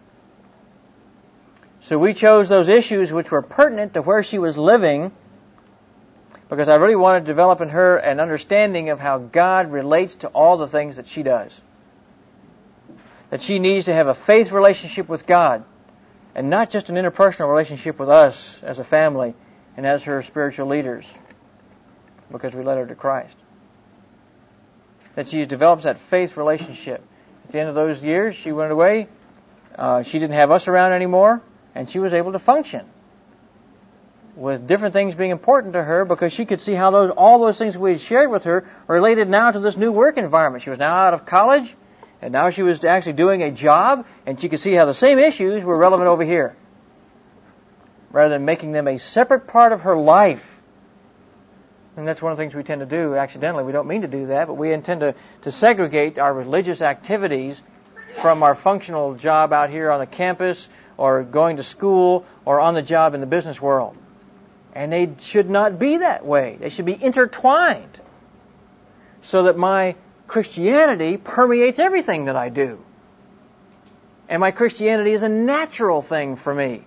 So we chose those issues which were pertinent to where she was living, because I really wanted to develop in her an understanding of how God relates to all the things that she does. That she needs to have a faith relationship with God, and not just an interpersonal relationship with us as a family and as her spiritual leaders, because we led her to Christ. That she develops that faith relationship. At the end of those years, she went away. Uh, she didn't have us around anymore, and she was able to function with different things being important to her, because she could see how those all those things we had shared with her related now to this new work environment. She was now out of college, and now she was actually doing a job, and she could see how the same issues were relevant over here, rather than making them a separate part of her life. And that's one of the things we tend to do accidentally. We don't mean to do that, but we intend to, to segregate our religious activities from our functional job out here on the campus, or going to school, or on the job in the business world. And they should not be that way. They should be intertwined, so that my Christianity permeates everything that I do. And my Christianity is a natural thing for me.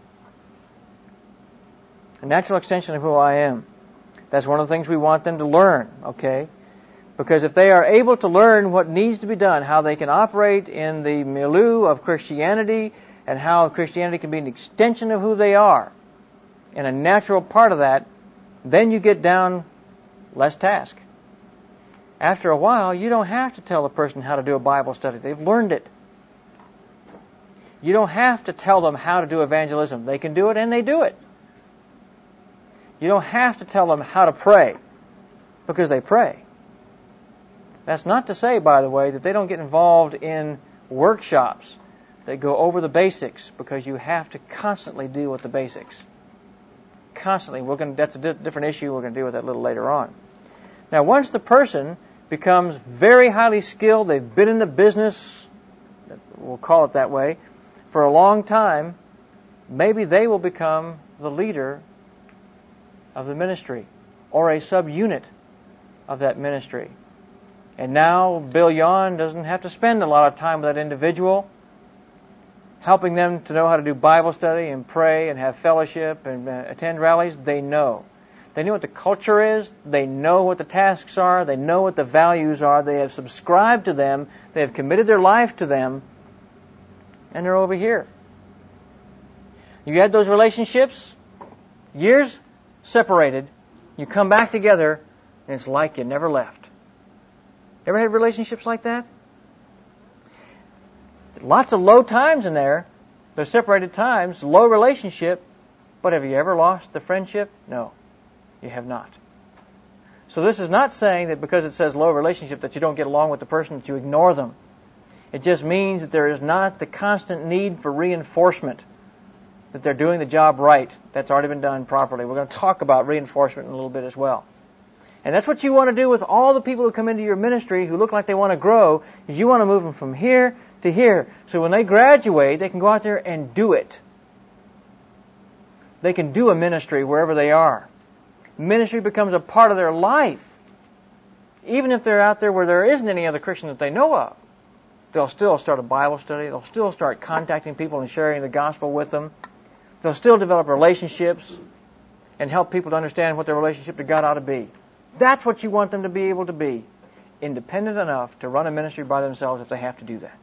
A natural extension of who I am. That's one of the things we want them to learn, okay? Because if they are able to learn what needs to be done, how they can operate in the milieu of Christianity, and how Christianity can be an extension of who they are, and a natural part of that, then you get down less task. After a while, you don't have to tell a person how to do a Bible study. They've learned it. You don't have to tell them how to do evangelism. They can do it, and they do it. You don't have to tell them how to pray, because they pray. That's not to say, by the way, that they don't get involved in workshops. They go over the basics because you have to constantly deal with the basics. Constantly. We're going to, that's a di- different issue. We're going to deal with that a little later on. Now, once the person becomes very highly skilled, they've been in the business, we'll call it that way, for a long time, maybe they will become the leader of the ministry or a subunit of that ministry. And now Bill Yon doesn't have to spend a lot of time with that individual, helping them to know how to do Bible study and pray and have fellowship and uh, attend rallies. They know. They know what the culture is. They know what the tasks are. They know what the values are. They have subscribed to them. They have committed their life to them. And they're over here. You had those relationships, years separated. You come back together, and it's like you never left. Ever had relationships like that? Lots of low times in there. There's separated times, low relationship. But have you ever lost the friendship? No, you have not. So this is not saying that because it says low relationship that you don't get along with the person, that you ignore them. It just means that there is not the constant need for reinforcement, that they're doing the job right. That's already been done properly. We're going to talk about reinforcement in a little bit as well. And that's what you want to do with all the people who come into your ministry who look like they want to grow, is you want to move them from here to here. So when they graduate, they can go out there and do it. They can do a ministry wherever they are. Ministry becomes a part of their life. Even if they're out there where there isn't any other Christian that they know of, they'll still start a Bible study. They'll still start contacting people and sharing the gospel with them. They'll still develop relationships and help people to understand what their relationship to God ought to be. That's what you want them to be able to be. Independent enough to run a ministry by themselves if they have to do that.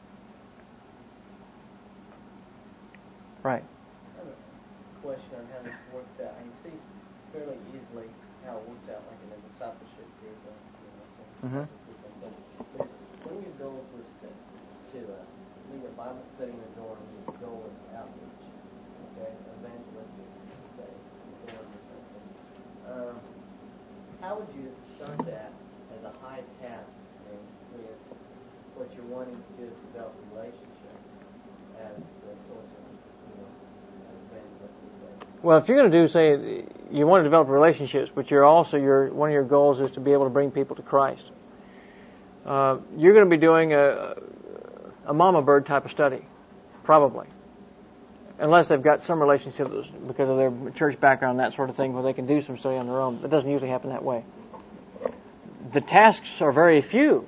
Right. I have a question on how this works out. I can see fairly easily how it works out, like in a discipleship group. Or, you know, Mm-hmm. but one of your goals was to, to uh, lead a Bible study in the dorm. Your goal is outreach, okay, evangelistic study, dorm or something. Um, how would you start that as a high task thing with what you're wanting to do is develop relationships as the source of, you know, evangelistic? Well, if you're going to do, say, you want to develop relationships, but you're also, your one of your goals is to be able to bring people to Christ. Uh, you're going to be doing a, a mama bird type of study, probably. Unless they've got some relationship because of their church background, that sort of thing, where they can do some study on their own. It doesn't usually happen that way. The tasks are very few.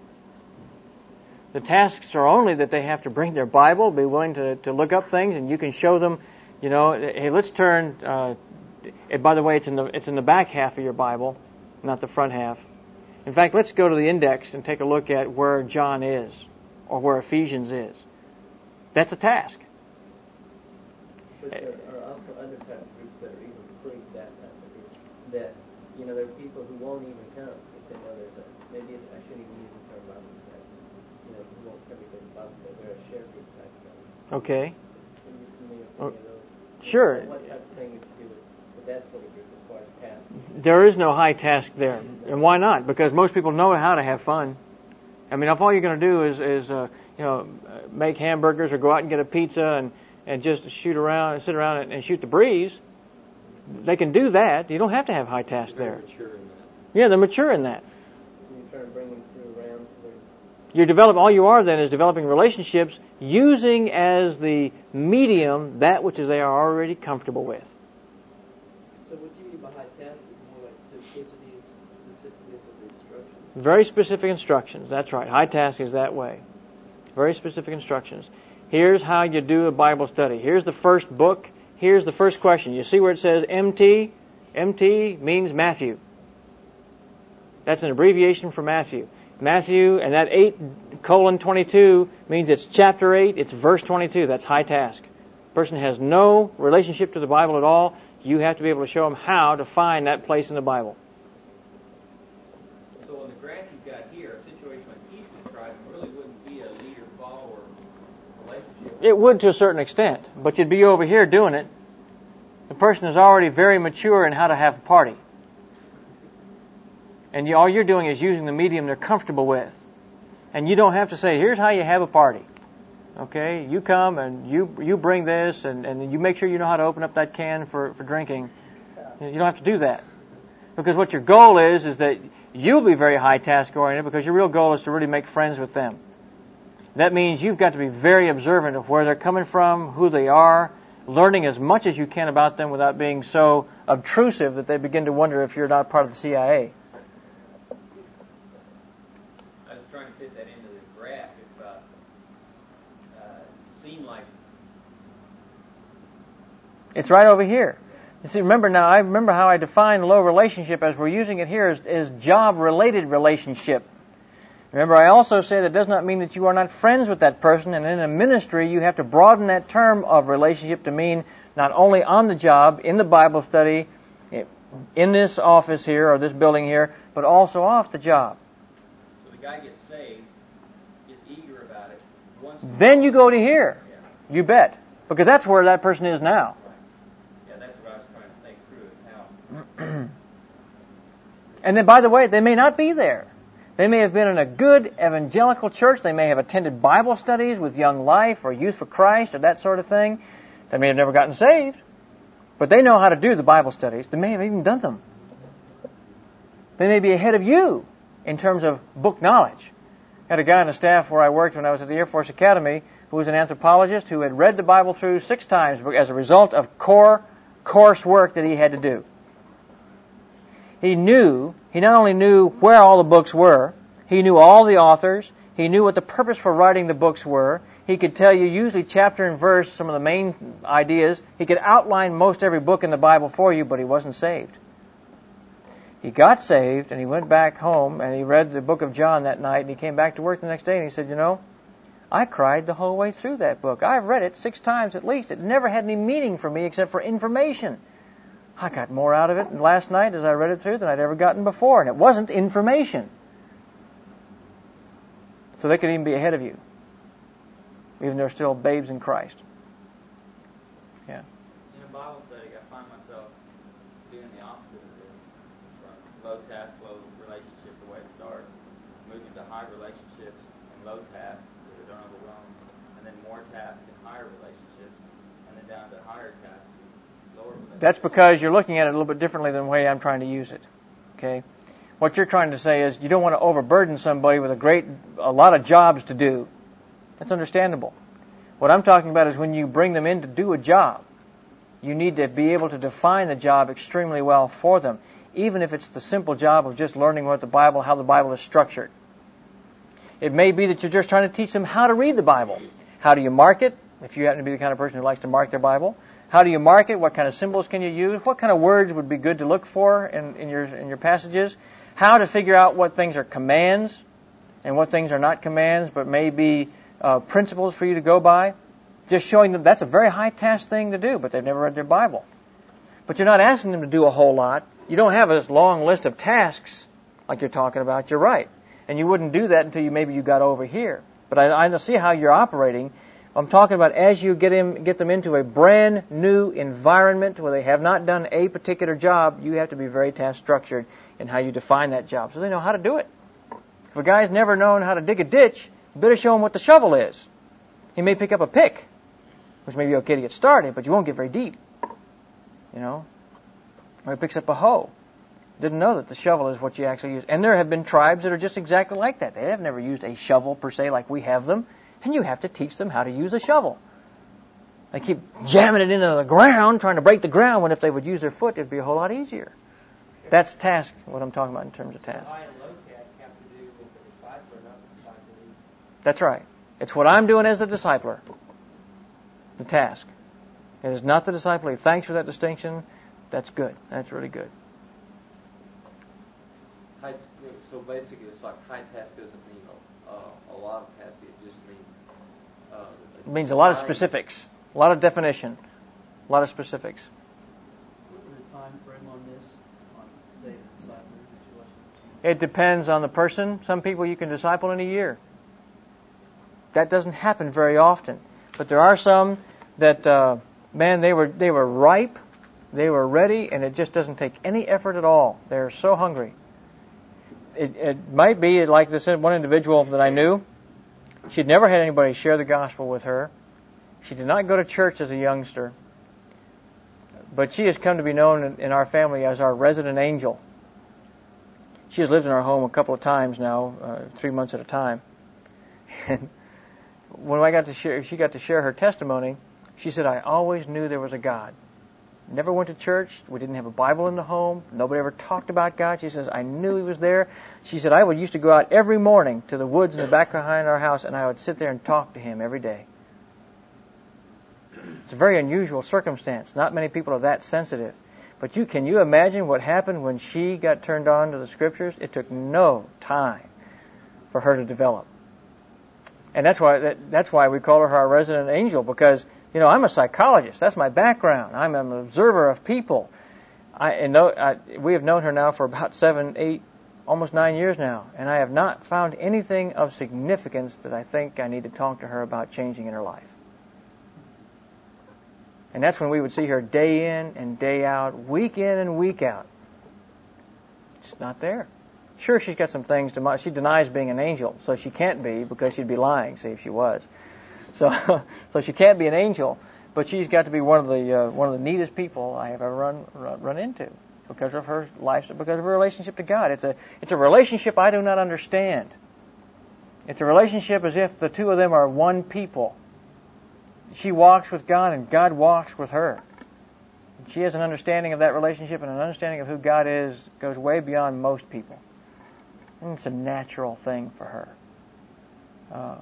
The tasks are only that they have to bring their Bible, be willing to, to look up things, and you can show them, you know, hey, let's turn, uh, and by the way, it's in the, it's in the back half of your Bible, not the front half. In fact, let's go to the index and take a look at where John is, or where Ephesians is. That's a task. But there are also other type of groups that are even pre that type of group. That, you know, there are people who won't even come if they know there's a, maybe I shouldn't even use the term Bible study. You know, who won't come because of Bible study. They're a share group type thing. Okay. Can you give me a Oh, few of those? sure. What type of thing would you do with, with that sort of group as far as tasks? There is no high task there. And why not? Because most people know how to have fun. I mean, if all you're going to do is, is uh, you know, make hamburgers or go out and get a pizza and and just shoot around and sit around and, and shoot the breeze, they can do that. You don't have to have high tasks there. Mature in that. Yeah, they're mature in that. You're trying to bring them through around to where You develop, all you are then is developing relationships using as the medium that which is they are already comfortable with. So what you mean by high task is more like simplicity and specificness of the instructions? Very specific instructions. That's right. High task is that way. Very specific instructions. Here's how you do a Bible study. Here's the first book. Here's the first question. You see where it says M T? M T means Matthew. That's an abbreviation for Matthew. Matthew, and that eight colon twenty-two means it's chapter eight, it's verse twenty-two. That's high task. Person has no relationship to the Bible at all. You have to be able to show them how to find that place in the Bible. So on the graph you've got here, a situation like he's described really wouldn't be a leader-follower relationship. It would to a certain extent, but you'd be over here doing it. The person is already very mature in how to have a party. And you, all you're doing is using the medium they're comfortable with. And you don't have to say, here's how you have a party. Okay? You come and you you bring this, and, and you make sure you know how to open up that can for, for drinking. You don't have to do that. Because what your goal is, is that you'll be very high task oriented, because your real goal is to really make friends with them. That means you've got to be very observant of where they're coming from, who they are, learning as much as you can about them without being so obtrusive that they begin to wonder if you're not part of the C I A. I was trying to fit that into the graph. If uh, uh, seemed like it's right over here. You see, remember now, I remember how I define low relationship as we're using it here as, as job-related relationship. Remember, I also say that does not mean that you are not friends with that person, and in a ministry, you have to broaden that term of relationship to mean not only on the job, in the Bible study, in this office here, or this building here, but also off the job. So the guy gets saved, gets eager about it. Once Then you go to here. Yeah. You bet. Because that's where that person is now. Yeah, that's what I was trying to think through, is how... And then, by the way, they may not be there. They may have been in a good evangelical church. They may have attended Bible studies with Young Life or Youth for Christ or that sort of thing. They may have never gotten saved. But they know how to do the Bible studies. They may have even done them. They may be ahead of you in terms of book knowledge. I had a guy on the staff where I worked when I was at the Air Force Academy who was an anthropologist who had read the Bible through six times as a result of core course work that he had to do. He knew, he not only knew where all the books were, he knew all the authors, he knew what the purpose for writing the books were, he could tell you usually chapter and verse some of the main ideas, he could outline most every book in the Bible for you, but he wasn't saved. He got saved, and he went back home, and he read the book of John that night, and he came back to work the next day, and he said, you know, I cried the whole way through that book. I've read it six times at least. It never had any meaning for me except for information. I got more out of it last night as I read it through than I'd ever gotten before, and it wasn't information. So they could even be ahead of you, even though they're still babes in Christ. Yeah. In a Bible study, I find myself doing the opposite of this. From low task, low relationship, the way it starts, moving to high relationships and low tasks that don't overwhelm, and then more tasks and higher relationships, and then down to higher tasks. That's because you're looking at it a little bit differently than the way I'm trying to use it. Okay? What you're trying to say is you don't want to overburden somebody with a great, a lot of jobs to do. That's understandable. What I'm talking about is when you bring them in to do a job, you need to be able to define the job extremely well for them, even if it's the simple job of just learning what the Bible, how the Bible is structured. It may be that you're just trying to teach them how to read the Bible. How do you mark it? If you happen to be the kind of person who likes to mark their Bible. How do you mark it? What kind of symbols can you use? What kind of words would be good to look for in, in your in your passages? How to figure out what things are commands and what things are not commands, but may be uh, principles for you to go by. Just showing them that's a very high task thing to do, but they've never read their Bible. But you're not asking them to do a whole lot. You don't have this long list of tasks like you're talking about. You're right. And you wouldn't do that until you maybe you got over here. But I, I see how you're operating. I'm talking about as you get him, get them into a brand new environment where they have not done a particular job, you have to be very task structured in how you define that job so they know how to do it. If a guy's never known how to dig a ditch, you better show him what the shovel is. He may pick up a pick, which may be okay to get started, but you won't get very deep. You know? Or he picks up a hoe. Didn't know that the shovel is what you actually use. And there have been tribes that are just exactly like that. They have never used a shovel per se like we have them. And you have to teach them how to use a shovel. They keep jamming it into the ground, trying to break the ground, when if they would use their foot, it'd be a whole lot easier. That's task, what I'm talking about in terms of task. High and low task have to do with the discipler, not the disciplee. That's right. It's what I'm doing as the discipler. The task. It is not the disciplee. Thanks for that distinction. That's good. That's really good. High, so basically, it's like high task doesn't mean a, a lot of tasks. It just means uh, it means a lot of specifics, a lot of definition, a lot of specifics. What was the time frame on this? On say the disciple situation? It depends on the person. Some people you can disciple in a year. That doesn't happen very often, but there are some that uh, man they were they were ripe, they were ready, and it just doesn't take any effort at all. They're so hungry. it, it might be like this one individual that I knew. She'd never had anybody share the gospel with her. She did not go to church as a youngster. But she has come to be known in, in our family as our resident angel. She has lived in our home a couple of times now, uh, three months at a time. And when I got to share, she got to share her testimony, she said, I always knew there was a God. Never went to church. We didn't have a Bible in the home. Nobody ever talked about God. She says, I knew He was there. She said, I would used to go out every morning to the woods in the back behind our house, and I would sit there and talk to Him every day. It's a very unusual circumstance. Not many people are that sensitive. But you can you imagine what happened when she got turned on to the Scriptures? It took no time for her to develop. And that's why that, that's why we call her our resident angel, because, you know, I'm a psychologist. That's my background. I'm an observer of people. I, and no, I, we have known her now for about seven, eight, almost nine years now, and I have not found anything of significance that I think I need to talk to her about changing in her life. And that's when we would see her day in and day out, week in and week out. It's not there. Sure, she's got some things to... She denies being an angel, so she can't be, because she'd be lying, see, if she was. So so she can't be an angel, but she's got to be one of the uh, one of the neatest people I have ever run run, run into because of her life, because of her relationship to God. It's a it's a relationship I do not understand. It's a relationship as if the two of them are one people. She walks with God and God walks with her. She has an understanding of that relationship, and an understanding of who God is goes way beyond most people. And it's a natural thing for her. Uh,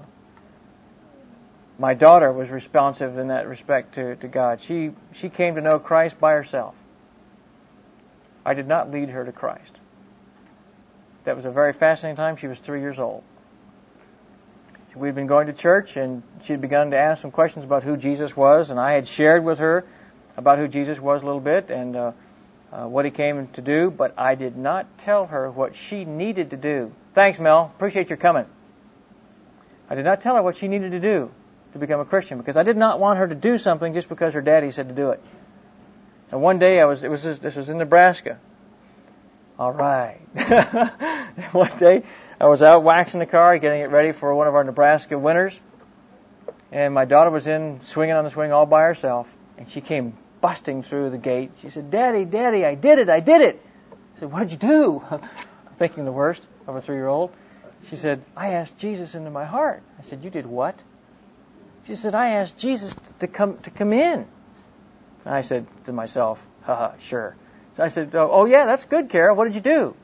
my daughter was responsive in that respect to, to God. She she came to know Christ by herself. I did not lead her to Christ. That was a very fascinating time. She was three years old. We'd been going to church, and she'd begun to ask some questions about who Jesus was, and I had shared with her about who Jesus was a little bit and uh, uh, what He came to do, but I did not tell her what she needed to do. Thanks, Mel. Appreciate your coming. I did not tell her what she needed to do to become a Christian, because I did not want her to do something just because her daddy said to do it. And one day, I was it was this was in Nebraska. All right. One day, I was out waxing the car, getting it ready for one of our Nebraska winters, and my daughter was in swinging on the swing all by herself, and she came busting through the gate. She said, "Daddy, Daddy, I did it, I did it." I said, "What did you do?" I'm thinking the worst of a three-year-old. She said, "I asked Jesus into my heart." I said, "You did what?" She said, "I asked Jesus to come to come in." And I said to myself, "Haha, sure." So I said, "Oh, oh yeah, that's good, Kara. What did you do?"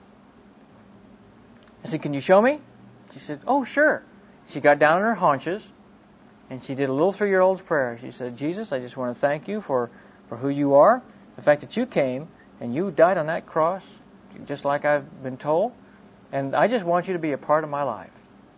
I said, "Can you show me?" She said, "Oh, sure." She got down on her haunches, and she did a little three-year-old's prayer. She said, "Jesus, I just want to thank you for, for who you are, the fact that you came and you died on that cross, just like I've been told, and I just want you to be a part of my life."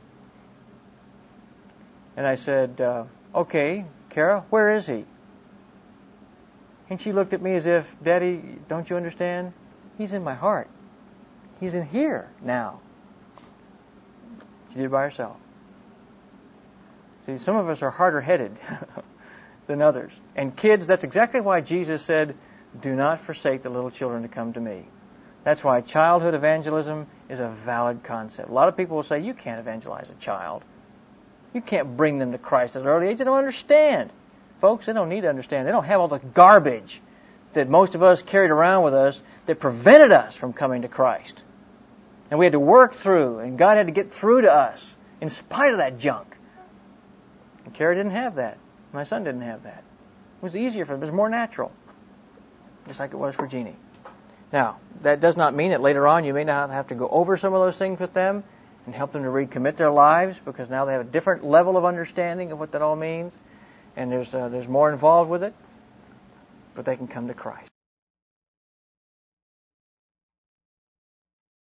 And I said, uh, "Okay, Kara, where is He?" And she looked at me as if, "Daddy, don't you understand? He's in my heart. He's in here now." She did it by herself. See, some of us are harder-headed than others. And kids, that's exactly why Jesus said, "Do not forsake the little children to come to me." That's why childhood evangelism is a valid concept. A lot of people will say, "You can't evangelize a child. You can't bring them to Christ at an early age. They don't understand." Folks, they don't need to understand. They don't have all the garbage that most of us carried around with us that prevented us from coming to Christ. And we had to work through, and God had to get through to us in spite of that junk. And Kara didn't have that. My son didn't have that. It was easier for them. It was more natural, just like it was for Jeannie. Now, that does not mean that later on you may not have to go over some of those things with them and help them to recommit their lives, because now they have a different level of understanding of what that all means, and there's uh, there's more involved with it, but they can come to Christ.